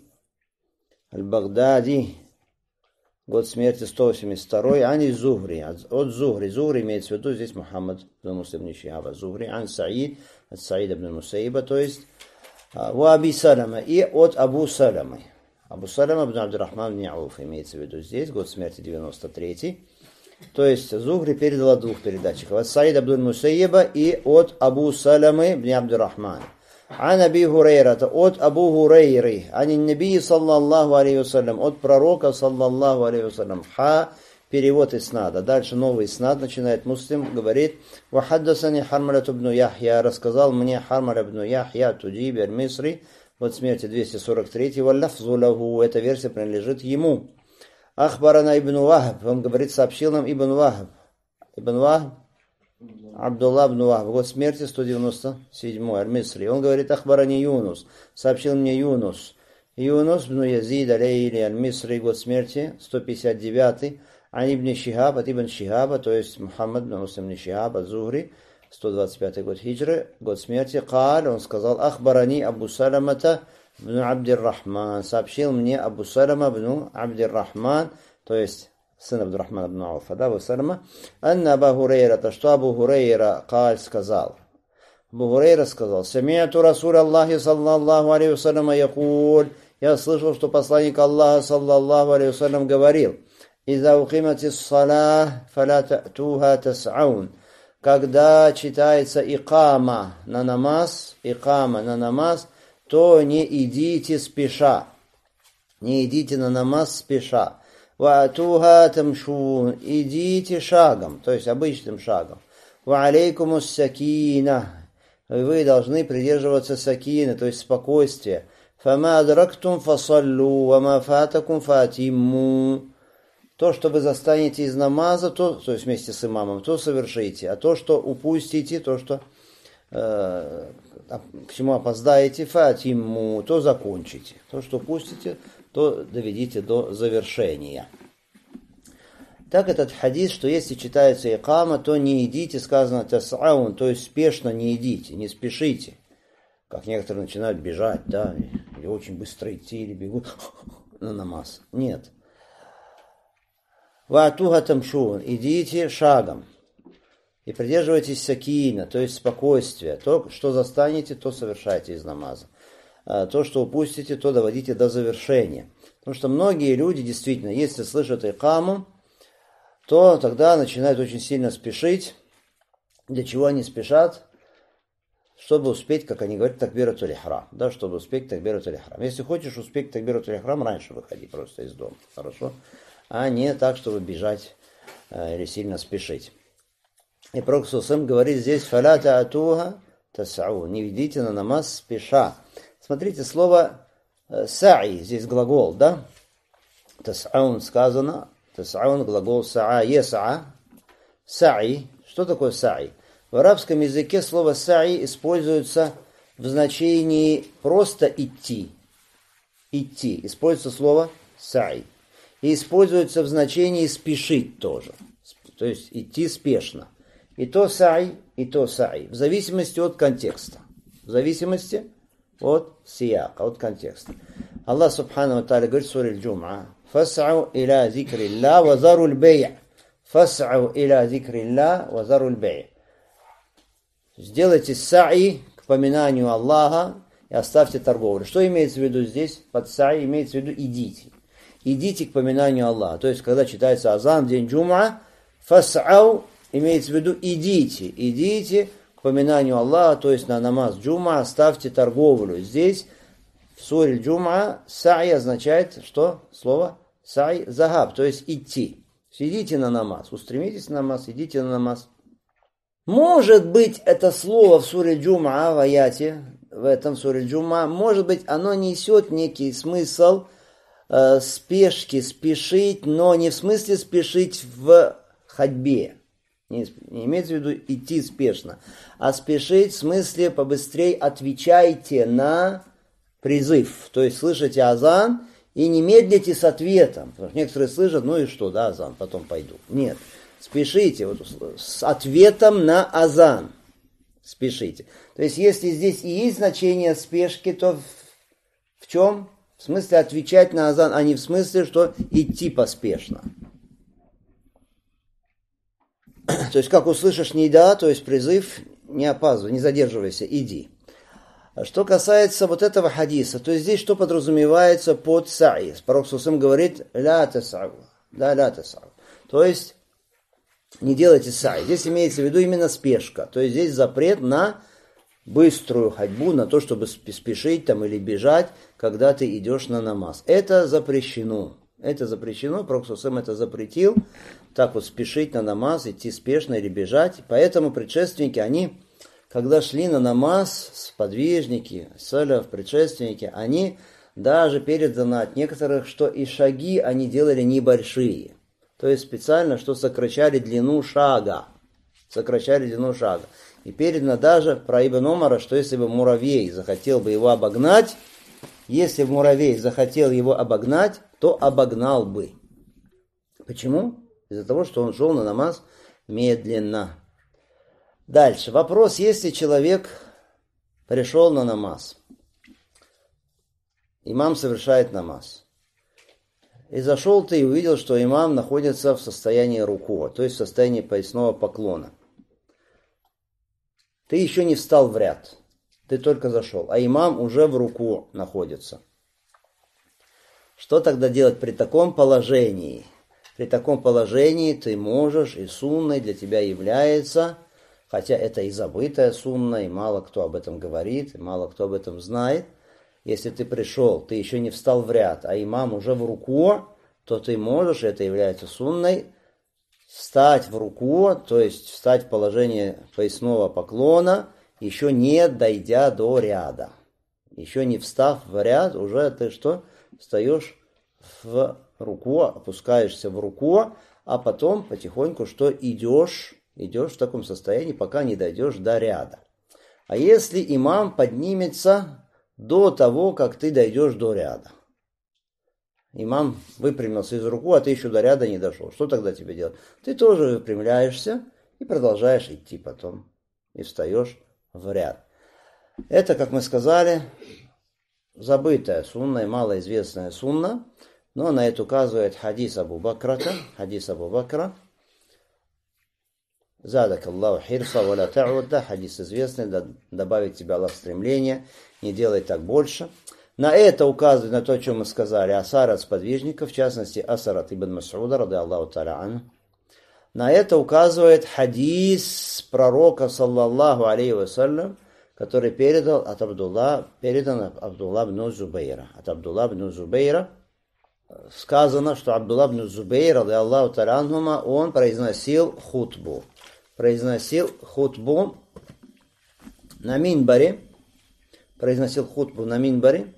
аль-Багдади, год смерти сто восемьдесят второй, ани Зухри, от Зухри. Зухри имеется в виду здесь Мухаммад бн Муслим бн Шихаба. Зухри, ан Саид, от Саида бн Мусаиба, то есть ва Аби Салама, и от Абу Саламы. Абу Салама бн Абдуррахман бн Ауф имеется в виду здесь, год смерти девяносто третий. То есть Зухри передал от двух передатчиков. От Саида бн Мусаиба и от Абу Саламы бн Абдуррахман. Ан Аби Хурейра, от Абу Хурейры. Ан Наби саллаллаху алейхи вассалям, от пророка саллаллаху алейхи вассалям. Ха, перевод иснада. Дальше новый иснад начинает Муслим, говорит, вахаддасани Хармаляту бн Яхья, рассказал мне Хармаля бн Яхья Туджиби аль-Мисри, вот смерти двести сорок третий, валлафзу лаху, эта версия принадлежит ему. Ахбарана ибн Вахб, он говорит, сообщил нам ибн Вахб. Ибн Вахб, Абдулла ибн Вахб, год смерти сто девяносто седьмой, аль-Мисри. Он говорит, ахбарани Юнус, сообщил мне Юнус. Юнус бн Язид алейли аль-Мисри, год смерти сто пятьдесят девятый, ан ибн Шихаб, от ибн Шихаба, то есть Мухаммад бн Муслим бн Шихаб, от-Зухри, сто двадцать пятый год хиджры, год смерти. Каль, он сказал, ахбарани Абу Саламата бн Абдир-Рахман, сообщил мне Абу Салама бн Абдир-Рахман, то есть сын Абдуррахмана бн Ауфа, да, Абу Салама, анна Абу Хурейра, то что Абу Хурейра, Каль, сказал, Абу Хурейра сказал, самиату Расуль Аллахи саллаллаху алейхи вассалям якуль, я слышал, что посланник Аллаха саллаллаху алейхи вассалям говорил, иза уқиматис салах, фаля та'туха тас'аун, когда читается икама на намаз, икама на намаз, то не идите спеша. Не идите на намаз спеша. Ваатуха тамшун, идите шагом, то есть обычным шагом. Ва алейкумус сакина, вы должны придерживаться сакины, то есть спокойствия. Фама адрактум фасаллу, вама фатакум фатимму. То, что вы застанете из намаза, то, то есть вместе с имамом, то совершите. А то, что упустите, то, что э, к чему опоздаете, фатимму, то закончите. То, что упустите, то доведите до завершения. Так этот хадис, что если читается икама, то не идите, сказано тасаун, то есть спешно не идите, не спешите. Как некоторые начинают бежать, да, или очень быстро идти, или бегут на намаз. Нет. Ваатуха тамшун, идите шагом и придерживайтесь сакина, то есть спокойствия. То, что застанете, то совершайте из намаза. А то, что упустите, то доводите до завершения. Потому что многие люди действительно, если слышат икаму, то тогда начинают очень сильно спешить. Для чего они спешат? Чтобы успеть, как они говорят, такбиратуль ихрам, да, чтобы успеть такбиратуль ихрам. Если хочешь успеть такбиратуль ихрам, раньше выходи просто из дома, хорошо? А не так, чтобы бежать э, или сильно спешить. И Пророк ﷺ говорит здесь: «Фаля та'атуха тас'ау», не ведите на намаз спеша. Смотрите, слово э, «са'i», здесь глагол, да? «Тас'аун» сказано, «тас'аун» глагол «са'a», «ес'a», «са'i». Что такое «са'i»? В арабском языке слово «са'i» используется в значении просто «идти». «Идти». Используется слово «са'i». И используется в значении «спешить» тоже. То есть идти спешно. И то «са'i», и то «са'i». В зависимости от контекста. В зависимости от сияка, от контекста. Аллах Субхану ва Тааля говорит в суре Аль-Джум'а: «Фас'ау иля зикрилля ва заруль бей'». «Фас'ау иля зикрилля ва заруль бей'». Сделайте са'i к поминанию Аллаха и оставьте торговлю. Что имеется в виду здесь? Под са'i имеется в виду идите. Идите к поминанию Аллаха. То есть, когда читается азан в день джум'a, фас'ау имеется в виду идите. Идите к поминанию Аллаха, то есть на намаз джум'a, оставьте торговлю. Здесь в суре джум'a са'i означает что? Слово са'i захаб, то есть идти. Идите на намаз, устремитесь на намаз, идите на намаз. Может быть, это слово в суре Джум'a, в аяте, в этом суре Джум'a, может быть, оно несет некий смысл э, спешки, спешить, но не в смысле спешить в ходьбе. Не, не имеется в виду идти спешно, а спешить в смысле побыстрее отвечайте на призыв. То есть слышите азан и не медлите с ответом. Потому что некоторые слышат, ну и что, да, азан, потом пойду. Нет. Спешите вот, с ответом на азан. Спешите. То есть, если здесь и есть значение спешки, то в, в чем? В смысле отвечать на азан, а не в смысле, что идти поспешно. То есть, как услышишь «нида», то есть призыв, не опаздывай, не задерживайся, иди. Что касается вот этого хадиса, то есть здесь что подразумевается под са'i? Пророк ﷺ говорит «ля тас'ау», да, «ля тас'ау». То есть, не делайте са'i. Здесь имеется в виду именно спешка. То есть здесь запрет на быструю ходьбу, на то, чтобы спешить там или бежать, когда ты идешь на намаз. Это запрещено. Это запрещено. Пророк ﷺ это запретил. Так вот спешить на намаз, идти спешно или бежать. Поэтому предшественники, они, когда шли на намаз, сподвижники, саляф, предшественники, они даже передано от некоторых, что и шаги они делали небольшие. То есть специально, что сокращали длину шага. Сокращали длину шага. И передано даже про Ибн Умара, что если бы муравей захотел бы его обогнать, если бы муравей захотел его обогнать, то обогнал бы. Почему? Из-за того, что он шел на намаз медленно. Дальше. Вопрос, если человек пришел на намаз, имам совершает намаз, и зашел ты и увидел, что имам находится в состоянии руку, то есть в состоянии поясного поклона. Ты еще не встал в ряд, ты только зашел, а имам уже в руку находится. Что тогда делать при таком положении? При таком положении ты можешь, и сунной для тебя является, хотя это и забытая сунна, и мало кто об этом говорит, и мало кто об этом знает. Если ты пришел, ты еще не встал в ряд, а имам уже в руку, то ты можешь, это является сунной, встать в руку, то есть встать в положение поясного поклона, еще не дойдя до ряда. Еще не встав в ряд, уже ты что? Встаешь в руку, опускаешься в руку, а потом потихоньку что идешь, идешь в таком состоянии, пока не дойдешь до ряда. А если имам поднимется до того, как ты дойдешь до ряда. Имам выпрямился из руку, а ты еще до ряда не дошел. Что тогда тебе делать? Ты тоже выпрямляешься и продолжаешь идти потом. И встаешь в ряд. Это, как мы сказали, забытая сунна и малоизвестная сунна. Но на это указывает хадис Абу Бакрата. Хадис Абу Бакра. Задак Аллаху хирса ва ла та'удда. Хадис известный. Добавить тебе Аллах стремление. Не делай так больше. На это указывает, на то, о чем мы сказали, асар от сподвижников, в частности, асар от Ибн Мас'уда, ради Аллаху та'аля анху. На это указывает хадис пророка, саллаллаху алейхи вассалям, который передал от Абдулла, передан от Абдулла ибн Зубейра. От Абдулла ибн Зубейра сказано, что Абдулла ибн Зубейр, радийаллаху та'аля анхума, он произносил хутбу. Произносил хутбу на минбаре. Произносил хутбу на минбаре.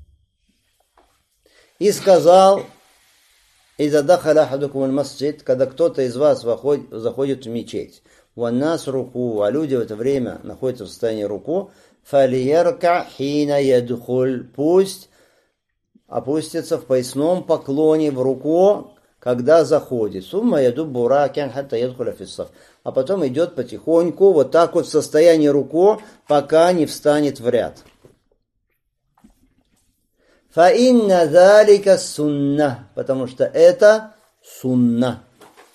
И сказал: «Иза дахаля ахадукум аль-масджид», когда кто-то из вас заходит в мечеть, «Ваннас руку», а люди в это время находятся в состоянии руку, «Фалиярка хина ядхуль», пусть опустится в поясном поклоне в руку, когда заходит. «Сумма яду буракян хатта ядхуля фиссаф», а потом идет потихоньку, вот так вот в состоянии руку, пока не встанет в ряд. «Фаинна залика сунна», потому что это сунна.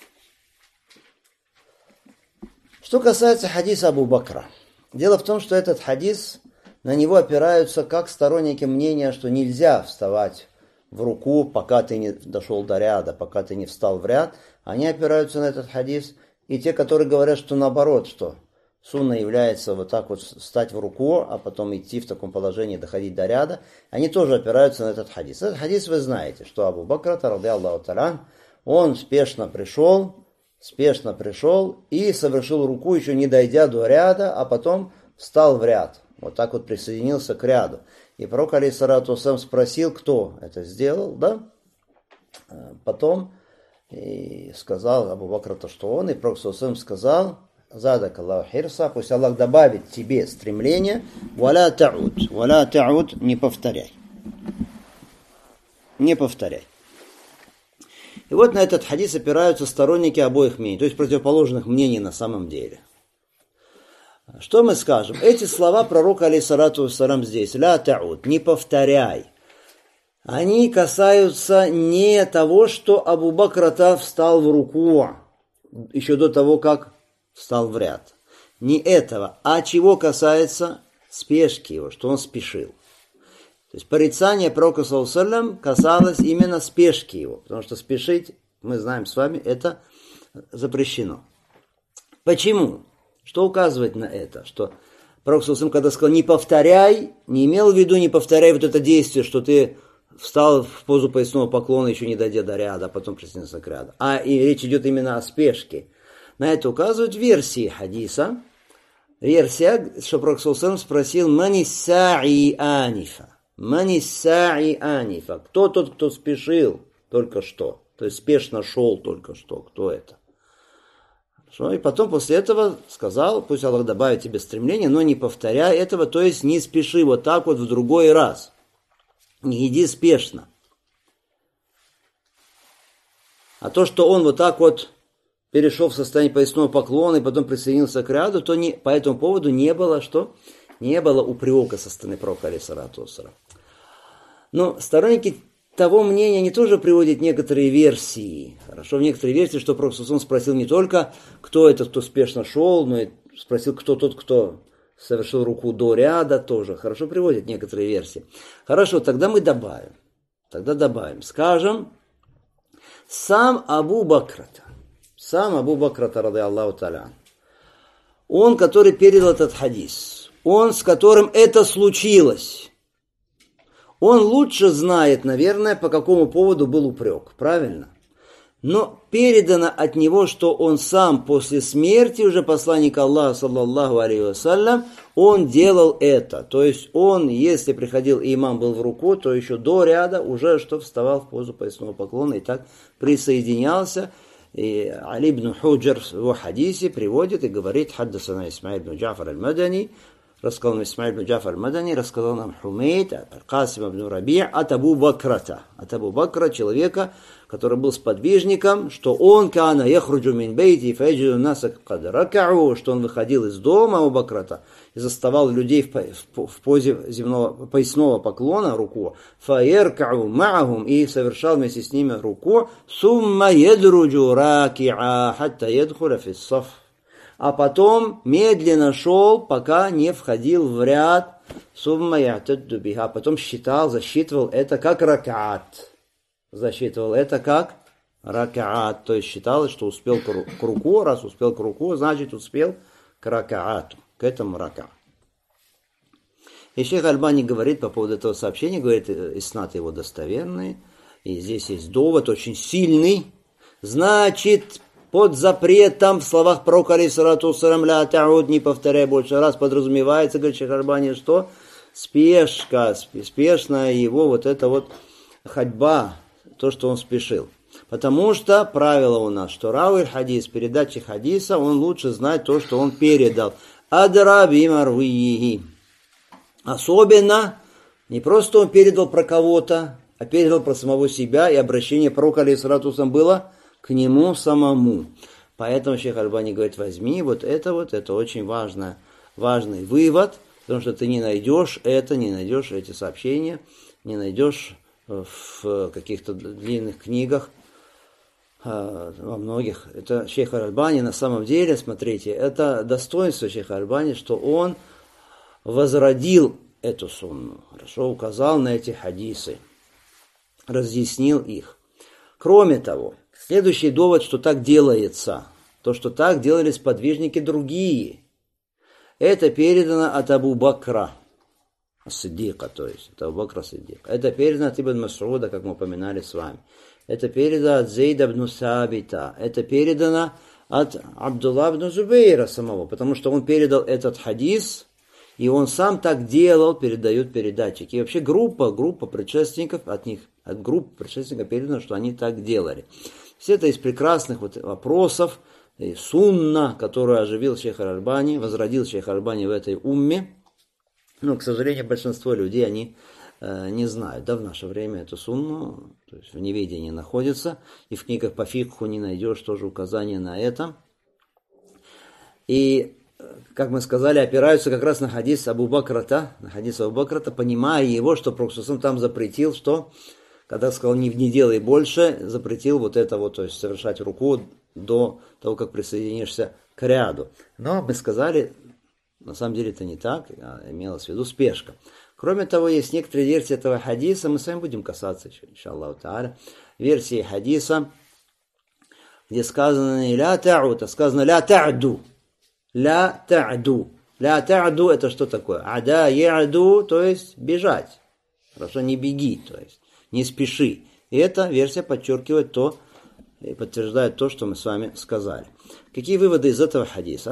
Что касается хадиса Абу Бакра. Дело в том, что этот хадис, на него опираются как сторонники мнения, что нельзя вставать в руку, пока ты не дошел до ряда, пока ты не встал в ряд. Они опираются на этот хадис. И те, которые говорят, что наоборот, что сунна является вот так вот встать в руку, а потом идти в таком положении, доходить до ряда, они тоже опираются на этот хадис. Этот хадис вы знаете, что Абу Бакр, радийаллаху та'аля, он спешно пришел, спешно пришел и совершил руку, еще не дойдя до ряда, а потом встал в ряд. Вот так вот присоединился к ряду. И пророк, алейхиссалату вассалям, спросил, кто это сделал, да? Потом и сказал Абу Бакр, что он, и пророк, алейхиссалату вассалям, сказал: «Задак Аллаху хирса», пусть Аллах добавит тебе стремление, «Валя та'уд», «Валя та'уд», не повторяй. Не повторяй. И вот на этот хадис опираются сторонники обоих мнений, то есть противоположных мнений на самом деле. Что мы скажем? Эти слова пророка, алейхиссалату вассалям, здесь, «Ля та'уд», не повторяй, они касаются не того, что Абу Бакр встал в руку, еще до того, как встал в ряд. Не этого, а чего касается спешки его, что он спешил. То есть порицание пророка, саллаллаху алейхи ва саллям, касалось именно спешки его, потому что спешить, мы знаем с вами, это запрещено. Почему? Что указывает на это? Что пророк, саллаллаху алейхи ва саллям, когда сказал «не повторяй», не имел в виду «не повторяй» вот это действие, что ты встал в позу поясного поклона, еще не дойдя до ряда, а потом присоединился к ряду. А и речь идет именно о спешке. На это указывают версии хадиса. Версия, что пророк, саллаллаху алейхи ва саллям, спросил «Маниса'i анифа». «Маниса'i анифа». Кто тот, кто спешил только что? То есть спешно шел только что. Кто это? Хорошо. И потом после этого сказал, пусть Аллах добавит тебе стремление, но не повторяй этого, то есть не спеши вот так вот в другой раз. Не иди спешно. А то, что он вот так вот перешел в состояние поясного поклона и потом присоединился к ряду, то не, по этому поводу не было что? Не было упрека со стороны пророка, алейхиссалату вассалям. Но сторонники того мнения, они тоже приводят некоторые версии. Хорошо, в некоторые версии, что пророк спросил не только, кто это, кто спешно шел, но и спросил, кто тот, кто совершил руку до ряда, тоже. Хорошо, приводят некоторые версии. Хорошо, тогда мы добавим. Тогда добавим. Скажем, сам Абу Бакрата, сам Абу Бакрата, радийаллаху та'аля, он, который передал этот хадис, он, с которым это случилось, он лучше знает, наверное, по какому поводу был упрек, правильно? Но передано от него, что он сам после смерти уже посланника Аллаха, саллаллаху алейхи вассалям, он делал это. То есть он, если приходил и имам был в руку, то еще до ряда уже что вставал в позу поясного поклона и так присоединялся. И Али ибн Худжар в его хадисе приводит и говорит: «Хаддасана Исмаиль ибн Джафар аль-Мадани», рассказал нам Исмаиль ибн Джафар аль-Мадани, рассказал нам Хумейд, Аль-Касим ибн Раби' от Абу Бакрата, от Абу Бакра, человека, который был сподвижником, что он кана яхруджу мин бейти фаджиду наса кад рака'у, что он выходил из дома Абу Бакрата и заставал людей в, в позе земного поясного поклона руку, фаярка'у ма'ахум, и совершал вместе с ними руку, сумма ядруджу раки'a хатта ядхуля фиссаф, а потом медленно шел, пока не входил в ряд, сумма я'тадду биха, потом считал, засчитывал это как ракаат. Засчитывал это как ракаат, то есть считалось, что успел к руку, раз успел к руку, значит успел к ракаату, к этому ракаату. И шейх Альбани говорит по поводу этого сообщения, говорит, иснат его достоверный, и здесь есть довод очень сильный, значит, под запретом в словах пророка алейхиссалату вассалям ля та'уд, не повторяй больше раз, подразумевается, говорит шейх Альбани, что спешка, спешная его вот эта вот ходьба, то, что он спешил. Потому что правило у нас, что рауиль хадис, передачи хадиса, он лучше знает то, что он передал. Адра бимарвиихи. Особенно, не просто он передал про кого-то, а передал про самого себя, и обращение пророка алейхиссалату вассалям было к нему самому. Поэтому шейх Альбани говорит, возьми вот это вот, это очень важно, важный вывод, потому что ты не найдешь это, не найдешь эти сообщения, не найдешь в каких-то длинных книгах, во многих. Это шейх Альбани на самом деле, смотрите, это достоинство шейха Альбани, что он возродил эту сунну, хорошо указал на эти хадисы, разъяснил их. Кроме того, следующий довод, что так делается, то, что так делали сподвижники другие, это передано от Абу Бакра Сиддика, то есть от Абу Бакра Сиддика. Это передано от Ибн Мас'уда, как мы упоминали с вами. Это передано от Зейда ибн Сабита. Это передано от Абдулла ибн Зубейра самого, потому что он передал этот хадис, и он сам так делал, передают передатчики. И вообще группа, группа предшественников, от них, от группы предшественников передано, что они так делали. Все это из прекрасных вот вопросов, и сунна, которую оживил шейх Альбани, возродил шейх Альбани в этой умме. Но, к сожалению, большинство людей, они э, не знают, да, в наше время эту сунну, то есть в неведении находится, и в книгах по фикху не найдешь тоже указания на это. И, как мы сказали, опираются как раз на хадис Абу Бакрата, на хадис Абу Бакрата, понимая его, что Пророк там запретил, что, когда сказал не, не делай больше, запретил вот это вот, то есть совершать руку до того, как присоединишься к ряду. Но мы сказали, на самом деле это не так, а имелось в виду спешка. Кроме того, есть некоторые версии этого хадиса, мы с вами будем касаться, иншаллаху тааля, версии хадиса, где сказано не ля та'уд, а сказано ля та'ду. Ля та'ду. Ля та'ду это что такое? Ада я'ду, то есть бежать. Хорошо, не беги, то есть не спеши. И эта версия подчеркивает то, и подтверждает то, что мы с вами сказали. Какие выводы из этого хадиса?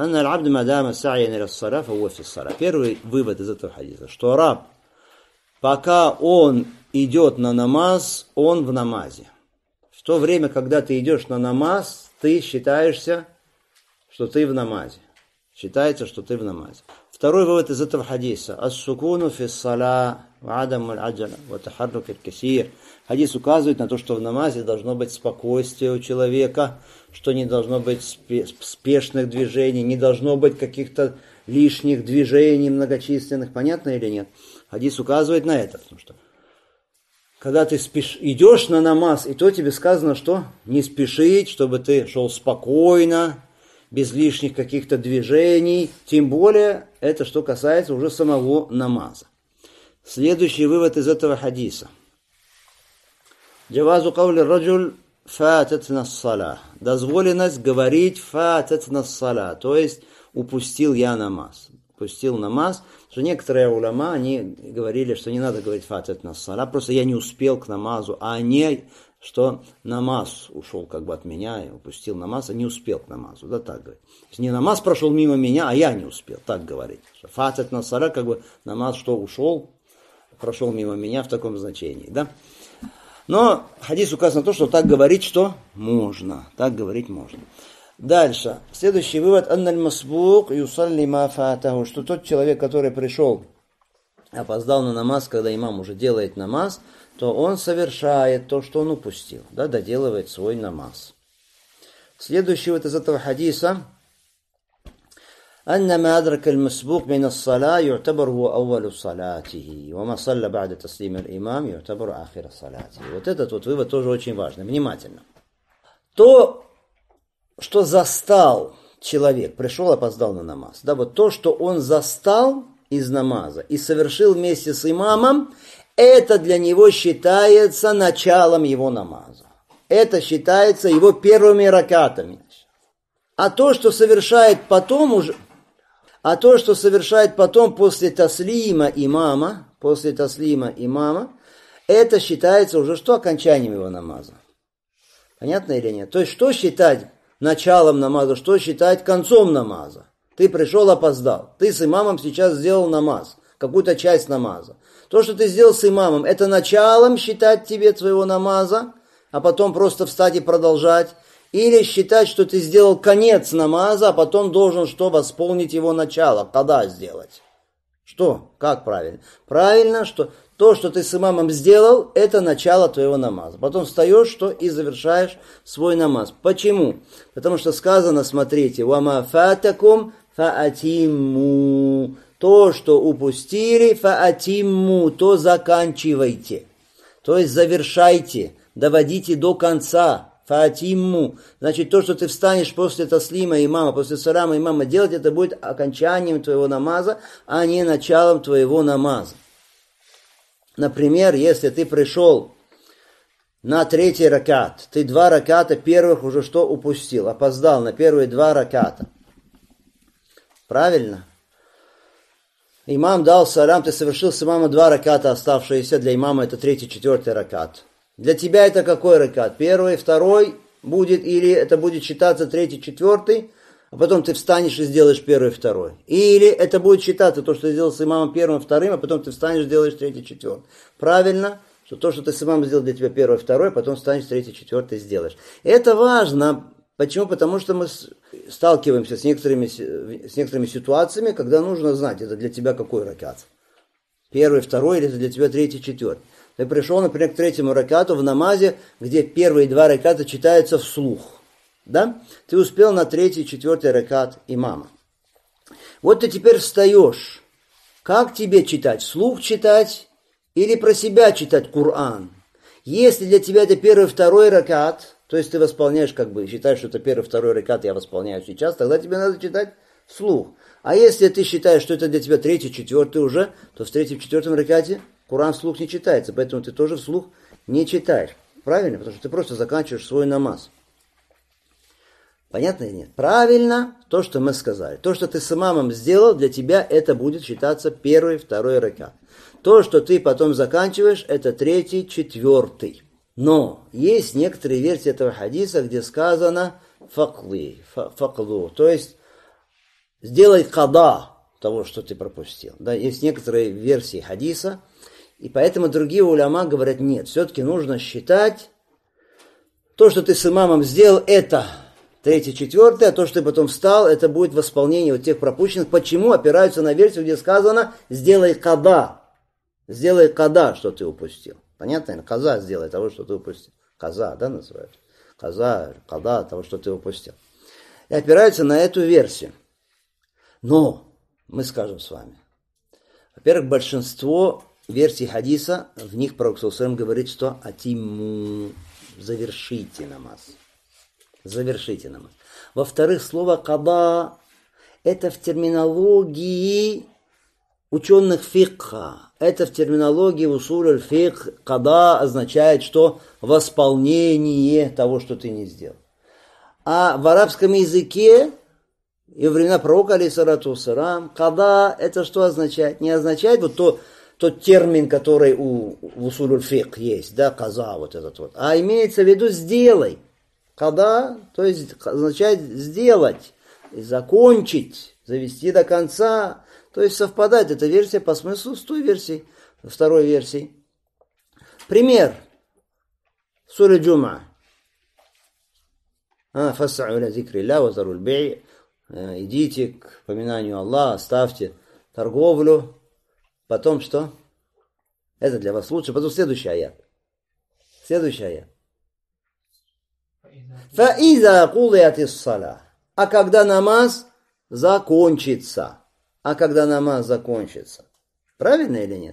Первый вывод из этого хадиса, что раб, пока он идет на намаз, он в намазе. В то время, когда ты идешь на намаз, ты считаешься, что ты в намазе. Считается, что ты в намазе. Второй вывод из этого хадиса. Ас-сукуну фис-сала ва адам аль-аджала ва тахаррук аль-касир. Хадис указывает на то, что в намазе должно быть спокойствие у человека, что не должно быть спешных движений, не должно быть каких-то лишних движений многочисленных. Понятно или нет? Хадис указывает на это, потому что когда ты спеш... идешь на намаз, и то тебе сказано, что не спешить, чтобы ты шел спокойно, без лишних каких-то движений, тем более это что касается уже самого намаза. Следующий вывод из этого хадиса. Джавазу каули раджуль фататна ссала. Дозволенность говорить фататна ссала, то есть упустил я намаз. Упустил намаз. Что некоторые уляма, они говорили, что не надо говорить фататна ссала, просто я не успел к намазу, а не что намаз ушел как бы от меня, и упустил намаз, а не успел к намазу. Да, так говорит. То есть не намаз прошел мимо меня, а я не успел. Так говорить. Фатат насара, как бы намаз что ушел, прошел мимо меня в таком значении. Да? Но хадис указан на то, что так говорить, что можно. Так говорить можно. Дальше. Следующий вывод. Анналь масбук юсалли ма фатаху. Что тот человек, который пришел, опоздал на намаз, когда имам уже делает намаз, то он совершает то, что он упустил, да, доделывает свой намаз. Следующий вот из этого хадиса. أن ما أدرك المسبوق من الصلاة يعتبر هو أول صلاته وما صلى بعد تسليم الإمام يعتبر آخر صلاته. Вот этот вот вывод тоже очень важный. Внимательно. То, что застал человек, пришел, опоздал на намаз, да, вот то, что он застал из намаза и совершил вместе с имамом, это для него считается началом его намаза. это считается его первыми ракатами. А то, что совершает потом уже, а то, что совершает потом после таслима имама, после таслима имама, это считается уже что окончанием его намаза. Понятно или нет? То есть, что считать началом намаза, что считать концом намаза? Ты пришел, опоздал. Ты с имамом сейчас сделал намаз, какую-то часть намаза. То, что ты сделал с имамом, это началом считать тебе твоего намаза, а потом просто встать и продолжать. Или считать, что ты сделал конец намаза, а потом должен что? Восполнить его начало. Когда сделать? Что? Как правильно? Правильно, что то, что ты с имамом сделал, это начало твоего намаза. Потом встаешь, что и завершаешь свой намаз. Почему? Потому что сказано, смотрите, «Вама фатакум фаатимму». То, что упустили, фаатимму, то заканчивайте. То есть завершайте, доводите до конца. Фаатимму. Значит, то, что ты встанешь после таслима имама, после салама имама делать, это будет окончанием твоего намаза, а не началом твоего намаза. Например, если ты пришел на третий ракат, ты два раката первых уже что упустил, опоздал на первые два раката. Правильно? Имам дал салам, ты совершил с имама два раката, оставшиеся для имама это третий, четвертый ракат. Для тебя это какой ракат? Первый, второй будет, или это будет считаться третий, четвертый, а потом ты встанешь и сделаешь первый, второй. Или это будет считаться то, что ты сделал с имамом первым, вторым, а потом ты встанешь и сделаешь третий, четвертый. Правильно, что то, что ты с имамом сделал для тебя первый, второй, потом встанешь третий, четвертый сделаешь. Это важно. Почему? Потому что мы сталкиваемся с некоторыми, с некоторыми ситуациями, когда нужно знать, это для тебя какой ракат. Первый, второй, или это для тебя третий, четвертый. Ты пришел, например, к третьему ракату в намазе, где первые два раката читаются вслух. Да? Ты успел на третий, четвертый ракат имама. Вот ты теперь встаешь. Как тебе читать? Вслух читать или про себя читать Коран? Если для тебя это первый, второй ракат, то есть ты восполняешь, как бы, считаешь, что это первый, второй ракат, я восполняю сейчас, тогда тебе надо читать вслух. А если ты считаешь, что это для тебя третий, четвертый уже, то в третьем, четвертом ракате Коран вслух не читается, поэтому ты тоже вслух не читаешь. Правильно? Потому что ты просто заканчиваешь свой намаз. Понятно или нет? Правильно то, что мы сказали. То, что ты с имамом сделал, для тебя это будет считаться первый, второй ракат. То, что ты потом заканчиваешь, это третий, четвертый. Но есть некоторые версии этого хадиса, где сказано факли, факлу, то есть сделай када того, что ты пропустил. Да, есть некоторые версии хадиса, и поэтому другие уляма говорят, нет, все-таки нужно считать то, что ты с имамом сделал, это третий, четвертый, а то, что ты потом встал, это будет восполнение вот тех пропущенных. Почему? Опираются на версию, где сказано, сделай када, сделай када, что ты упустил. Понятно? Каза сделай того, что ты упустил. Каза, да, называют? Каза, када, того, что ты упустил. И опираются на эту версию. Но мы скажем с вами. Во-первых, большинство версий хадиса, в них пророк саллаллаху алейхи ва саллям говорит, что атимму, завершите намаз. Завершите намаз. Во-вторых, слово када, это в терминологии ученых фикха. Это в терминологии усуль аль-фикх. Када означает, что восполнение того, что ты не сделал. А в арабском языке и во времена пророка, алейхиссалату вассалам, када это что означает? Не означает вот то, тот термин, который у, у усуль аль-фикх есть, да, каза, вот этот вот. А имеется в виду сделай. Када, то есть означает сделать, закончить, завести до конца. То есть совпадает эта версия по смыслу с той версией, второй версией. Пример. Сура Джума. Фассау иля зикрилля ва заруль бей. Идите к поминанию Аллаха, оставьте торговлю. Потом что? Это для вас лучше. Потом следующий аят. Следующий аят. Фаиза кулиятис сала. А когда намаз закончится. А когда намаз закончится. Правильно или нет?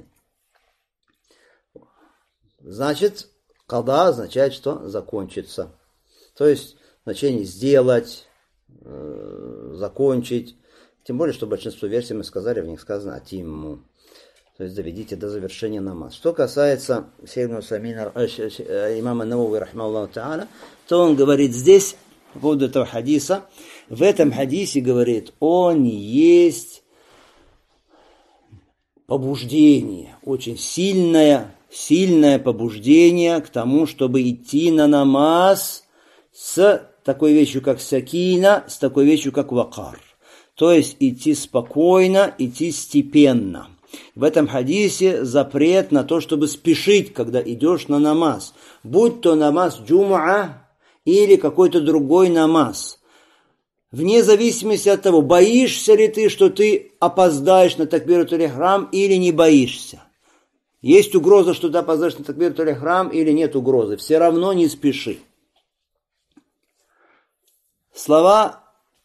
Значит, када означает, что закончится. То есть, значение сделать, э, закончить. Тем более, что большинство версий мы сказали, в них сказано атимму. То есть доведите до завершения намаз. Что касается Сейхна Усаймина, э, имама Навави, рахмаллаху та'аля, то он говорит здесь, по поводу этого хадиса, в этом хадисе, говорит, он есть побуждение, очень сильное, сильное побуждение к тому, чтобы идти на намаз с такой вещью, как сакина, с такой вещью, как вакар. То есть идти спокойно, идти степенно. В этом хадисе запрет на то, чтобы спешить, когда идешь на намаз. Будь то намаз джумуа или какой-то другой намаз. Вне зависимости от того, боишься ли ты, что ты опоздаешь на такбиратуль ихрам или не боишься. Есть угроза, что ты опоздаешь на такбиратуль ихрам или нет угрозы. Все равно не спеши. Слова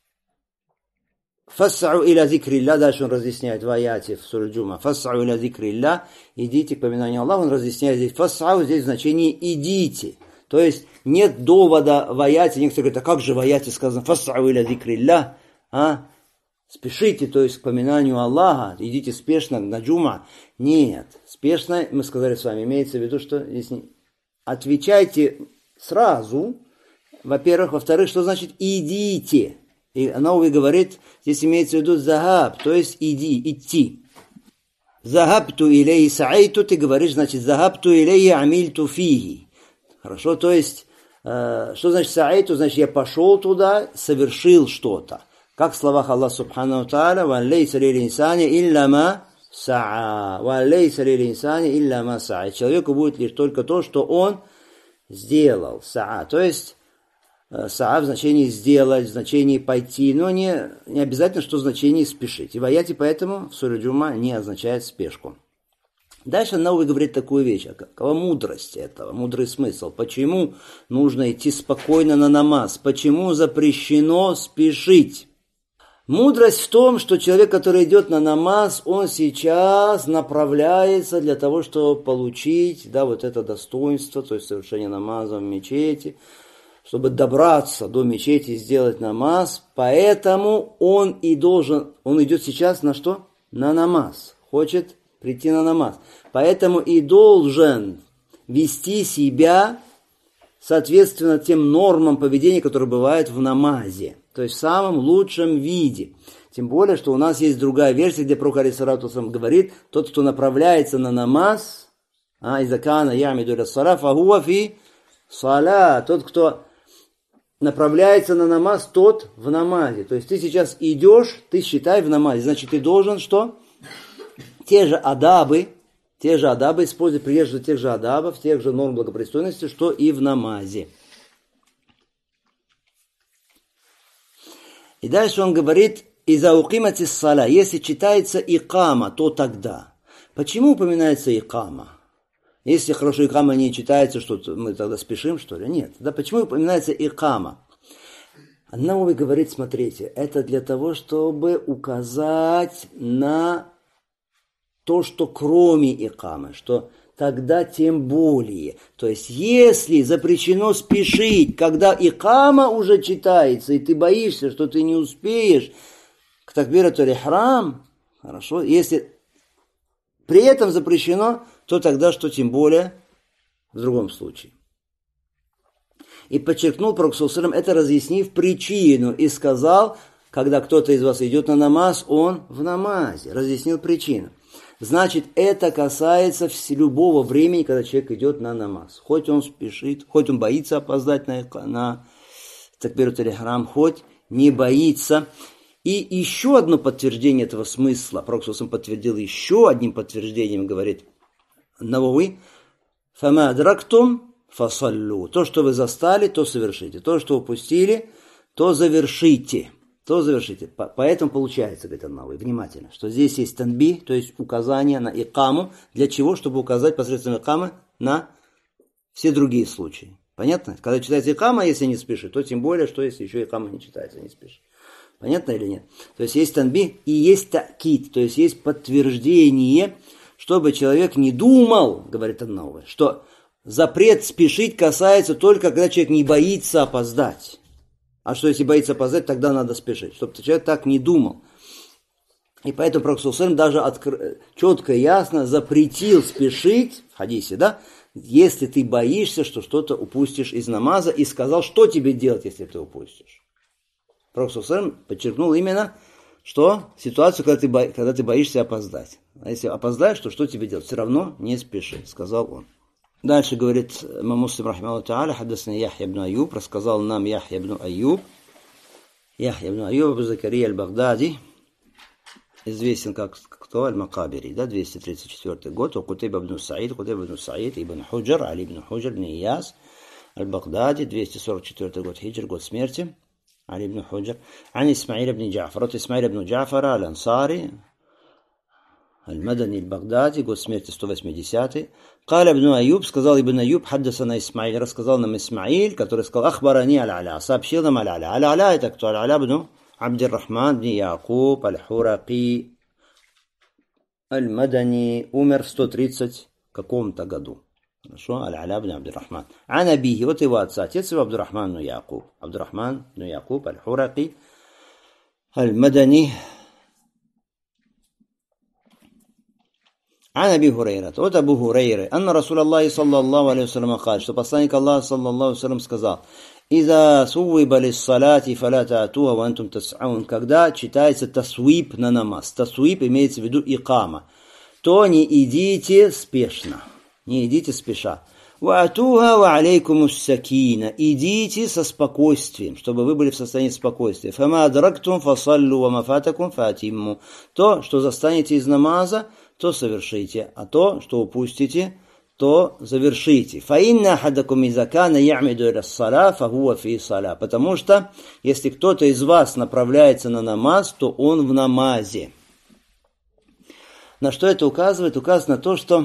«Фассау иля зикрилля», дальше он разъясняет в аяте в суре Джума, «Фассау иля зикрилля», идите к поминанию Аллаха, он разъясняет здесь «Фассау», здесь в значении «идите». То есть нет довода в аяте, некоторые говорят, а как же в аяте сказано «Фассау иля зикрилля», а? Спешите, то есть к поминанию Аллаха, идите спешно на Джума. Нет, спешно, мы сказали с вами, имеется в виду, что здесь не... отвечайте сразу, во-первых, во-вторых, что значит «идите». И Навави говорит, здесь имеется в виду захаб, то есть иди, идти. Захабту илей саайту, ты говоришь, значит, захабту илей амильту фиги. Хорошо, то есть, э, что значит саайту? Значит, я пошел туда, совершил что-то. Как в словах Аллаха Субхану Тааля, «Ва лейса лил инсани илля ма саа». «Ва лейса лил инсани илля ма саа». Человеку будет лишь только то, что он сделал. Саа, то есть, саа в значении сделать, в значении пойти, но не, не обязательно, что в значении спешить. И в аяте поэтому в суре Джума не означает спешку. Дальше Навави говорит такую вещь, а какова мудрость этого, мудрый смысл. Почему нужно идти спокойно на намаз? Почему запрещено спешить? Мудрость в том, что человек, который идет на намаз, он сейчас направляется для того, чтобы получить, да, вот это достоинство, то есть совершение намаза в мечети, чтобы добраться до мечети и сделать намаз, поэтому он и должен, он идет сейчас на что? На намаз, хочет прийти на намаз. Поэтому и должен вести себя соответственно тем нормам поведения, которые бывают в намазе, то есть в самом лучшем виде. Тем более, что у нас есть другая версия, где Пророк алейхиссалату вассалям говорит, тот, кто направляется на намаз, а, изакана ямиду ля-ссала, фахуа фи сала, тот, кто направляется на намаз, тот в намазе. То есть ты сейчас идешь, ты считай в намазе. Значит, ты должен что? Те же адабы, те же адабы использовать, придерживаться тех же адабов, тех же норм благопристойности, что и в намазе. И дальше он говорит, «Иза укимати ссала», если читается икама, то тогда. Почему упоминается икама? Если хорошо икама не читается, что мы тогда спешим, что ли? Нет. Да почему упоминается икама? Навави говорит, смотрите, это для того, чтобы указать на то, что кроме икамы, что тогда тем более. То есть, если запрещено спешить, когда икама уже читается, и ты боишься, что ты не успеешь к такбиратуль ихрам, хорошо, если при этом запрещено, то тогда что тем более в другом случае. И подчеркнул Пророк саллаллаху алейхи ва саллям, это разъяснив причину, и сказал, когда кто-то из вас идет на намаз, он в намазе, разъяснил причину. Значит, это касается любого времени, когда человек идет на намаз. Хоть он спешит, хоть он боится опоздать на, на такбиратуль ихрам, хоть не боится. И еще одно подтверждение этого смысла, Пророк саллаллаху алейхи ва саллям подтвердил еще одним подтверждением, говорит Навави, «Фама адрактум фасаллю». То, что вы застали, то совершите. То, что упустили, то завершите. То завершите. Поэтому получается, говорит Навави, внимательно, что здесь есть танби, то есть указание на икаму. Для чего? Чтобы указать посредством икамы на все другие случаи. Понятно? Когда читается икама, если не спешит, то тем более, что если еще икама не читается, не спешит. Понятно или нет? То есть есть танби и есть такид, то есть есть подтверждение, чтобы человек не думал, говорит Навави, что запрет спешить касается только, когда человек не боится опоздать. А что если боится опоздать, тогда надо спешить. Чтобы человек так не думал. И поэтому Пророк саллаллаху алейхи ва саллям даже откр... четко и ясно запретил спешить, в хадисе, да, если ты боишься, что что-то упустишь из намаза, и сказал, что тебе делать, если ты упустишь. Пророк саллаллаху алейхи ва саллям подчеркнул именно, что ситуацию, когда ты, бо... когда ты боишься опоздать. А если опоздаешь, то что тебе делать? Все равно не спеши, сказал он. Дальше говорит имам Муслим, рахимахуллаху тааля, хаддасана Яхья ибн Аюб, рассказал нам Яхья ибн Аюб, Яхья ибн Аюб Абу Закария аль-Багдади, известен как кто? Аль-Макабири, да, двести тридцать четвёртый год, у Кутайба ибн Саид, Кутайба ибн Саид, ибн Худжар, Али ибн Худжар, ибн Ияс, Аль-Багдади, двести сорок четвёртый год хиджр, год смерти, Али ибн Худжар, Ан Исмаиль ибн Джафар, от Исмаиль ибн Джафара, Аль-Ансари, Аль-Мадани аль-Багдади, год смерти сто восьмидесятый. Каля ибн Аюб, сказал ибн Аюб, хаддасана Исмаиль, рассказал нам Исмаиль, который сказал, ахбарани аль-Аля, сообщил нам аль-Аля. Аль-Аля это кто? Аль-Аля ибн Абдир-Рахман ибн Якуб, аль-Хураки, аль-Мадани, умер в сто тридцать каком-то году. Хорошо, аль-Аля ибн Абдир-Рахман. А набихи, вот его отца, отец его Абдир-Рахман ибн Якуб. Абдир-Рахман ибн Якуб, аль-Хураки, аль-Мадани, عن أبي هريرة от Абу Хурейры أن رسول الله صلى الله عليه وسلم قال, что посланник Аллаха صلى الله عليه وسلم сказал, إذا صوب للصلاة فلا تأتوها وأنتم تسعون, когда читается тасвиб на намаз, тасвиб имеется в виду икама, то не идите спешно, не идите спеша. وأتوها وعليكم السكينة, идите со спокойствием, чтобы вы были в состоянии спокойствия. فما أدركتم فصلوا وما فاتكم فأتموا, то, что застанете из намаза, то совершите, а то, что упустите, то завершите. فَإِنَّ أَحَدَكُمْ إِذَا كَانَ يَعْمِدُ إِلَى الصَّلَاةِ فَهُوَ فِي صَلَاةٍ, потому что, если кто-то из вас направляется на намаз, то он в намазе. На что это указывает? Указывает на то, что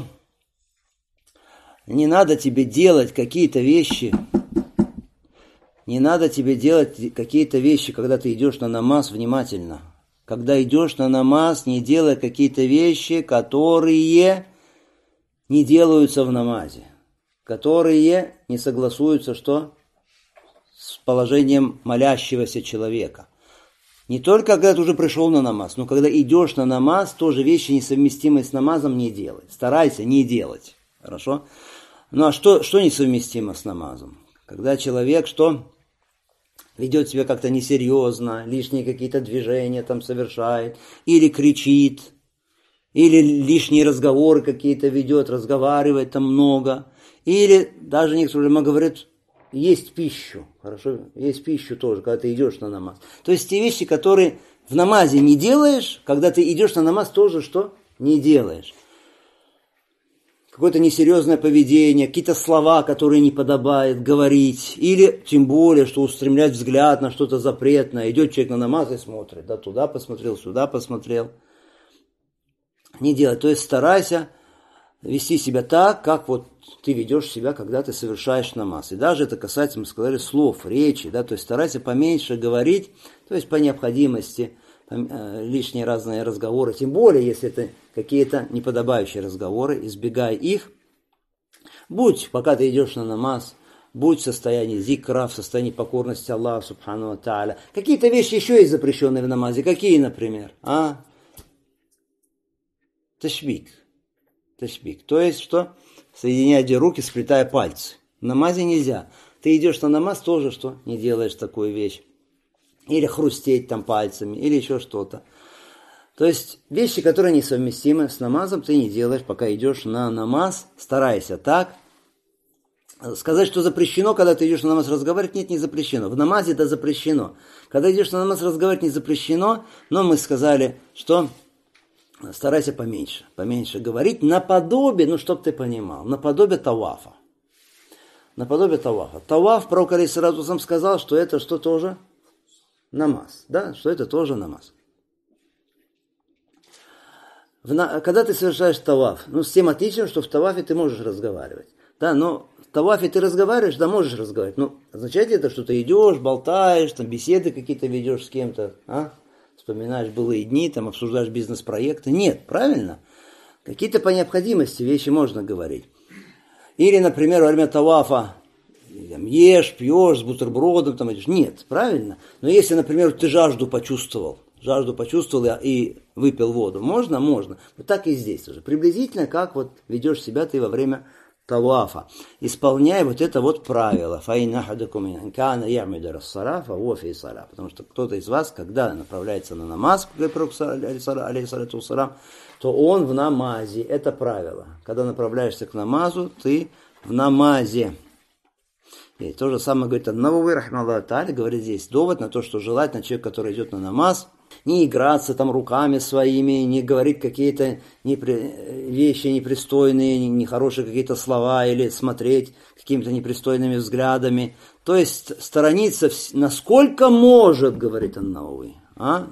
не надо тебе делать какие-то вещи, не надо тебе делать какие-то вещи, когда ты идешь на намаз внимательно. Когда идешь на намаз, не делай какие-то вещи, которые не делаются в намазе, которые не согласуются что? С положением молящегося человека. Не только когда ты уже пришел на намаз, но когда идешь на намаз, тоже вещи, несовместимые с намазом, не делай. Старайся не делать. Хорошо? Ну а что, что несовместимо с намазом? Когда человек что? Ведет себя как-то несерьезно, лишние какие-то движения там совершает, или кричит, или лишние разговоры какие-то ведет, разговаривает там много, или даже некоторые ulама говорят, есть пищу, хорошо, есть пищу тоже, когда ты идешь на намаз. То есть те вещи, которые в намазе не делаешь, когда ты идешь на намаз, тоже что? Не делаешь. Какое-то несерьезное поведение, какие-то слова, которые не подобает говорить, или тем более, что устремлять взгляд на что-то запретное. Идет человек на намаз и смотрит, да, туда посмотрел, сюда посмотрел. Не делай, то есть старайся вести себя так, как вот ты ведешь себя, когда ты совершаешь намаз. И даже это касается, мы сказали, слов, речи, да, то есть старайся поменьше говорить, то есть по необходимости, лишние разные разговоры, тем более, если это какие-то неподобающие разговоры, избегай их. Будь, пока ты идешь на намаз, будь в состоянии зикра, в состоянии покорности Аллаху субхану ва тааля. Какие-то вещи еще есть запрещенные в намазе. Какие, например? А? Ташбик. Ташбик. То есть что? Соединять руки, сплетая пальцы. В намазе нельзя. Ты идешь на намаз, тоже что? Не делаешь такую вещь. Или хрустеть там пальцами, или еще что-то. То есть вещи, которые несовместимы с намазом, ты не делаешь, пока идешь на намаз. Старайся так. Сказать, что запрещено, когда ты идешь на намаз разговаривать, нет, не запрещено. В намазе это запрещено. Когда идешь на намаз разговаривать, не запрещено, но мы сказали, что старайся поменьше, поменьше говорить, наподобие, ну, чтоб ты понимал, наподобие тавафа. Наподобие тавафа. Таваф, пророк алейхиссалату вассалям сказал, что это что тоже? Намаз, да, что это тоже намаз. В, когда ты совершаешь таваф, ну, с тем отличием, что в тавафе ты можешь разговаривать. Да, но в тавафе ты разговариваешь, да, можешь разговаривать. Ну, означает это, что ты идешь, болтаешь, там, беседы какие-то ведешь с кем-то, а? Вспоминаешь былые дни, там, обсуждаешь бизнес-проекты. Нет, правильно? Какие-то по необходимости вещи можно говорить. Или, например, во время тавафа там, ешь, пьешь с бутербродом, там, нет, правильно? Но если, например, ты жажду почувствовал, жажду почувствовал и выпил воду. Можно? Можно. Вот так и здесь уже. Приблизительно как вот ведешь себя ты во время тавафа. Исполняй вот это вот правило. Потому что кто-то из вас, когда направляется на намаз, то он в намазе. Это правило. Когда направляешься к намазу, ты в намазе. И то же самое говорит Ан-Навави, рахимахуллаху тааля, говорит здесь довод на то, что желательно человек, который идет на намаз, не играться там руками своими, не говорить какие-то непри... вещи непристойные, нехорошие какие-то слова или смотреть какими-то непристойными взглядами. То есть сторониться, насколько может, говорит Ан-Навави. А?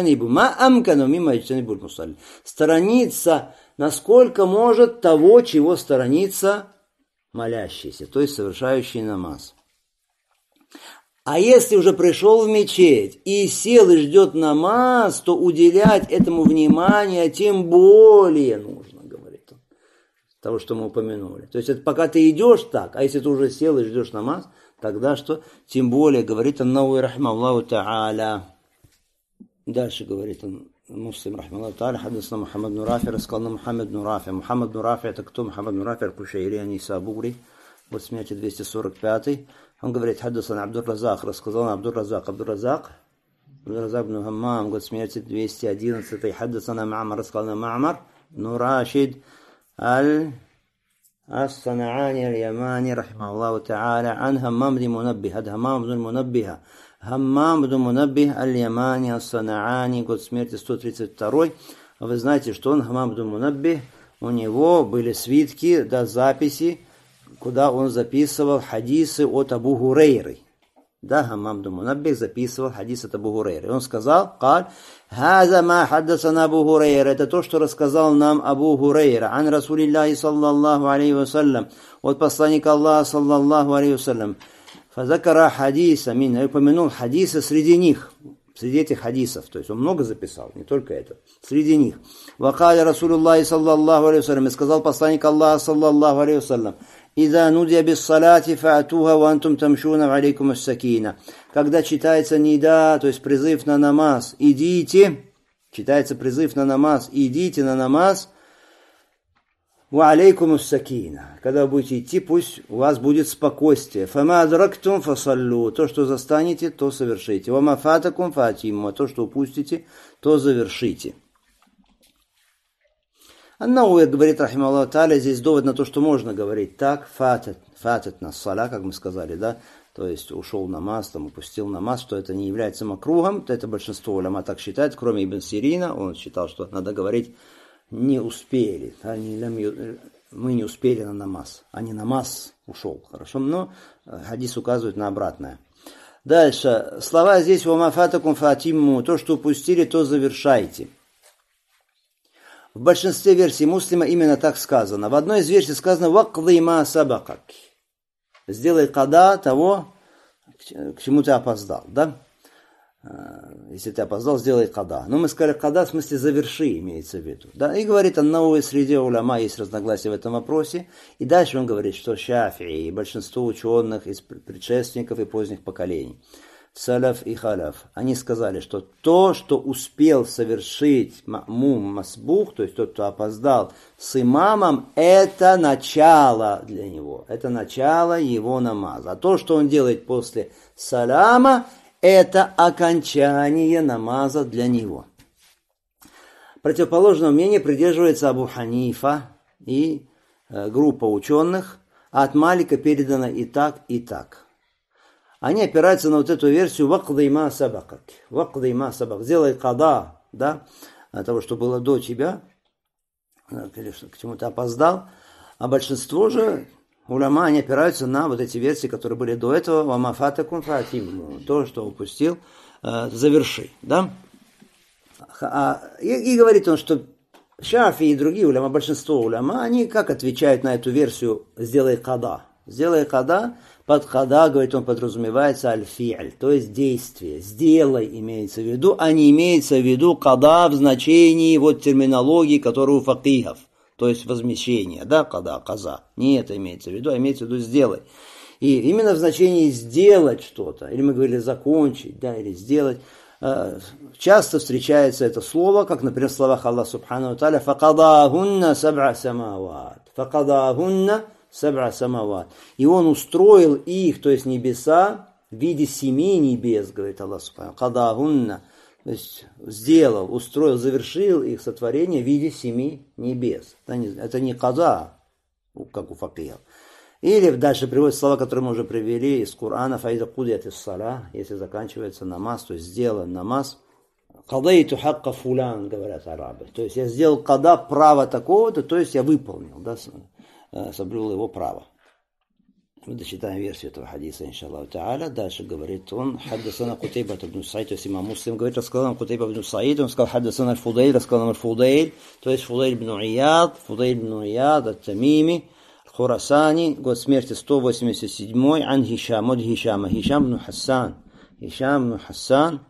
Сторониться, насколько может того, чего сторонится молящийся, то есть совершающий намаз. А если уже пришел в мечеть и сел и ждет намаз, то уделять этому внимание тем более нужно, говорит он, того, что мы упомянули. То есть это пока ты идешь так, а если ты уже сел и ждешь намаз, тогда что? Тем более, говорит Ан-Навави, рахимахуллаху тааля. Дальше говорит он, Муслим, рахимахуллаху тааля, хаддасна Мухаммад бн Рафи, рассказал нам Мухаммад бн Рафи. Мухаммад бн Рафи, это кто? Мухаммад бн Рафи, аль-Кушайри, ан-Нисабури, вот смерти двести сорок пятый. Он говорит, хаддасан Абдур-Разак, рассказал нам Абдур-Разак, Абдур-Разак, Абдур-Разак бн Хаммам, год смерти двести одиннадцатый, хаддасан Ма'мар, рассказал нам Ма'мар, бн Рашид, аль-Ас-Санаани, аль-Ямани, рахимахуллаху тааля, ан Хаммам бн Мунаббих, ад Хаммам бн Мунаббиха, Хаммам бн Мунаббих, аль-Ямани, ас-Санаани, год смерти сто тридцать второй. Вы знаете, что он, Хаммам бн Мунаббих, у него были свитки, да, записи, куда он записывал хадисы от Абу Хурейры. Да, Хаммам бн Мунаббих записывал хадисы от Абу Хурейры. Он сказал, «Каль, хаза ма хаддасана Абу Хурейра». Это то, что рассказал нам Абу Хурейра. Ан Расулиллахи саллаллаху алейхи вассалям. От посланника Аллаха саллаллаху алейхи вассалям. Фазакара хадиса мин. Я упомянул хадисы среди них. Среди этих хадисов. То есть он много записал, не только это. Среди них. Вакаля Расулиллахи саллаллаху алейхи вассалям. И сказал посланник Аллаха саллаллаху алейхи вассалям. «Иза нудия бис салати фаатуха ва антум тамшуна алейкум ас-сакина». Когда читается нида, то есть призыв на намаз, идите, читается призыв на намаз, идите на намаз, ва алейкум ас-сакина. Когда вы будете идти, пусть у вас будет спокойствие. Фама адрактум фасаллю. То, что застанете, то совершите. Ва мафатакум фатиму. То, что упустите, то завершите. Ан-Навави говорит, рахимахуллаху тааля, здесь довод на то, что можно говорить так, фатат, фатат на саля, как мы сказали, да, то есть ушел намаз, там, упустил намаз, что это не является макрухом, это большинство уляма так считает, кроме Ибн Сирина, он считал, что надо говорить не успели, да, не, мы не успели на намаз, а не намаз ушел, хорошо, но хадис указывает на обратное. Дальше, слова здесь, ва мафатакум фатиму, то, что упустили, то завершайте. В большинстве версий Муслима именно так сказано. В одной из версий сказано «Вакды ма сабакак». Сделай када того, к чему ты опоздал. Да? Если ты опоздал, сделай када. Но мы сказали када в смысле заверши, имеется в виду. Да? И говорит Ан-Навави, среди уляма есть разногласия в этом вопросе. И дальше он говорит, что Шафии и большинство ученых из предшественников и поздних поколений, салаф и халяф, они сказали, что то, что успел совершить ма'мум масбух, то есть тот, кто опоздал с имамом, это начало для него, это начало его намаза. А то, что он делает после саляма, это окончание намаза для него. Противоположного мнения придерживается Абу Ханифа и э, группа ученых, а от Малика передано и так, и так. Они опираются на вот эту версию «Вакды ма сабакак». «Вакды ма сабак». Сделай када, да, того, что было до тебя, конечно, к чему ты опоздал. А большинство же уляма, они опираются на вот эти версии, которые были до этого. «Вамафатакум фатиму». То, что упустил, заверши, да. И, и говорит он, что Шафи и другие уляма, большинство уляма, они как отвечают на эту версию «Сделай када». «Сделай када». Под када, говорит он, подразумевается аль-фи'ль, то есть действие. Сделай имеется в виду, а не имеется в виду када в значении вот терминологии, которая у факихов, то есть возмещение, да, када, каза. Не это имеется в виду, а имеется в виду сделай. И именно в значении сделать что-то, или мы говорили закончить, да, или сделать, часто встречается это слово, как, например, в словах Аллаха Субхану Тааля «Факадахунна саб'а самават». «Факадахунна саб'а самават». И он устроил их, то есть небеса, в виде семи небес, говорит Аллах Субхану. «Кадахунна». То есть сделал, устроил, завершил их сотворение в виде семи небес. Это не, это не када, как у факиха. Или дальше приводят слова, которые мы уже привели из Корана, фаида кудият из сала, если заканчивается намаз, то есть сделан намаз. Кадайту хакка фулян, говорят арабы. То есть я сделал када право такого-то, то есть я выполнил, да, соблюл его право. Мы дочитаем версию этого хадиса, иншаллаху та'аля. Дальше говорит он, хаддасана Кутайба ибн Саид, то есть имам Муслим говорит, рассказал нам Кутайба ибн Саид, он сказал, хаддасана аль-Фудейль, рассказал нам аль-Фудейль, то есть Фудейль ибн Ияд, Фудейль ибн Ияд, ат-Тамими, Хурасани, год смерти сто восемьдесят седьмой, ан Хишам, от Хишама, Хишам ибн Хассан, Хишам ибн Хассан,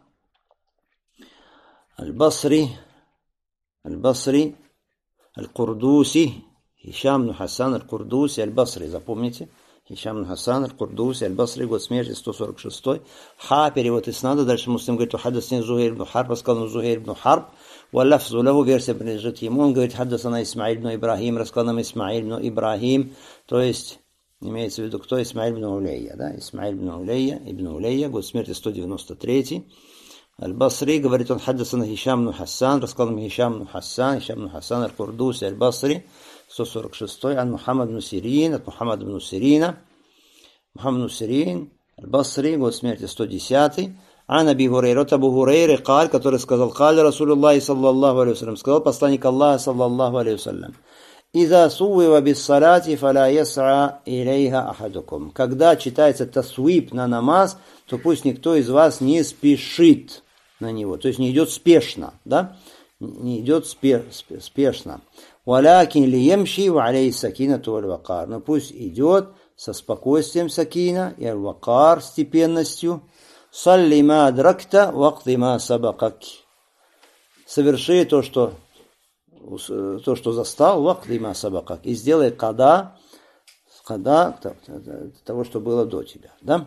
аль-Басри, аль-Басри, аль-Курдуси, Хишам ибн Хассан, аль-Курдуси, аль-Басри, запомните. Хишам Хасан, Аль-Курдуси, Аль-Басри, год смерти сто сорок шестой. Ха, перевод Иснада. Дальше Муслим говорит, хаддасани Зухайр ибн Харб, рассказал нам Зухайр ибн Харб. Валлафзу лаху, версия принадлежит ему. Он говорит, хаддасана Исмаиль ибн Ибрахим, рассказал нам Исмаиль ибн Ибрахим. То есть, имеется в виду, кто? Исмаиль ибн Улейя, да? Исмаиль ибн Улейя, ибн Улейя, год смерти сто девяносто третий. Аль-Басри, говорит он, хаддасана Хишам ибн Хассан, рассказал нам Хишам ибн Хассан, Хишам ибн Хассан, Аль-Курдуси, Аль-Басри, сто сорок шестой, ан Мухаммад ибн Сирин, от Мухаммада ибн Сирина, Мухаммад ибн Сирин, Аль-Басри, год смерти сто десятый, ан Аби Хурейра, от Абу Хурейры, каль, который сказал, каль Расулуллахи саллаллаху алейхи вассалям, сказал посланник Аллаха саллаллаху алейхи вассалям, «Иза сувива биссалати фаля ясра илейха ахадукум». Когда читается тасвиб на намаз, то пусть никто из вас не спешит на него, то есть не идет спешно, да? Не идет спешно. «Валякин лиемши ва алейхи сакинату валь вакар». Но пусть идет со спокойствием сакина и аль-вакар, степенностью. «Салли ма адракта вакти ма сабакак». Соверши то, что то, что застал, вакти ма сабакак. И сделай када, када того, что было до тебя. Да?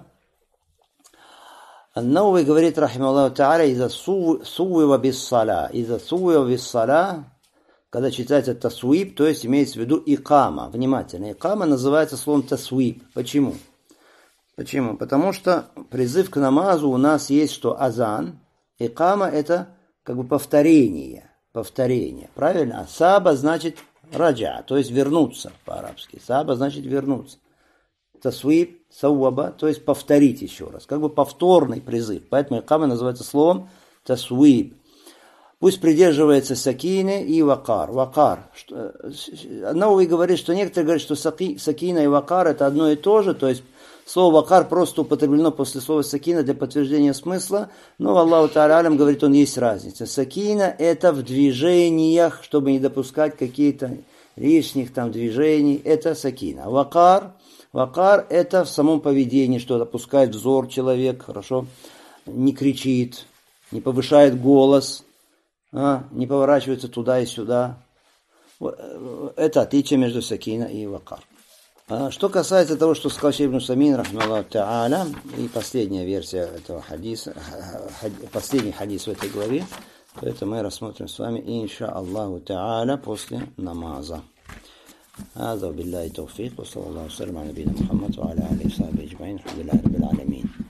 Ан-Навави говорит, рахималлаху та'аля, «Иза сувива биссаля». «Иза сувива биссаля», когда читается тасвиб, то есть имеется в виду икама. Внимательно. Икама называется словом тасвиб. Почему? Почему? Потому что призыв к намазу у нас есть, что азан. Икама это как бы повторение. Повторение. Правильно? А саба значит раджа, то есть вернуться по-арабски. Саба значит вернуться. Тасвиб, сауаба, то есть повторить еще раз. Как бы повторный призыв. Поэтому икама называется словом тасвиб. Пусть придерживается сакины и вакар. Вакар. Навави говорит, что некоторые говорят, что саки, сакина и вакар это одно и то же. То есть слово вакар просто употреблено после слова сакина для подтверждения смысла. Но Аллаху та'аля алям говорит, он есть разница. Сакина это в движениях, чтобы не допускать какие-то лишних там движений. Это сакина. Вакар. Вакар это в самом поведении, что опускает взор человек, хорошо, не кричит, не повышает голос. А, не поворачивается туда и сюда. Это отличие между сакина и вакар. А, что касается того, что сказал Шейх ибн Усаймин, рахмаллаху та'аля, и последняя версия этого хадиса, последний хадис в этой главе, то это мы рассмотрим с вами, инша Аллаху та'аля, после намаза. هذا وبالله التوفيق وصلى الله وسلم على نبينا محمد وعلى اله وصحبه اجمعين الحمد لله رب العالمين.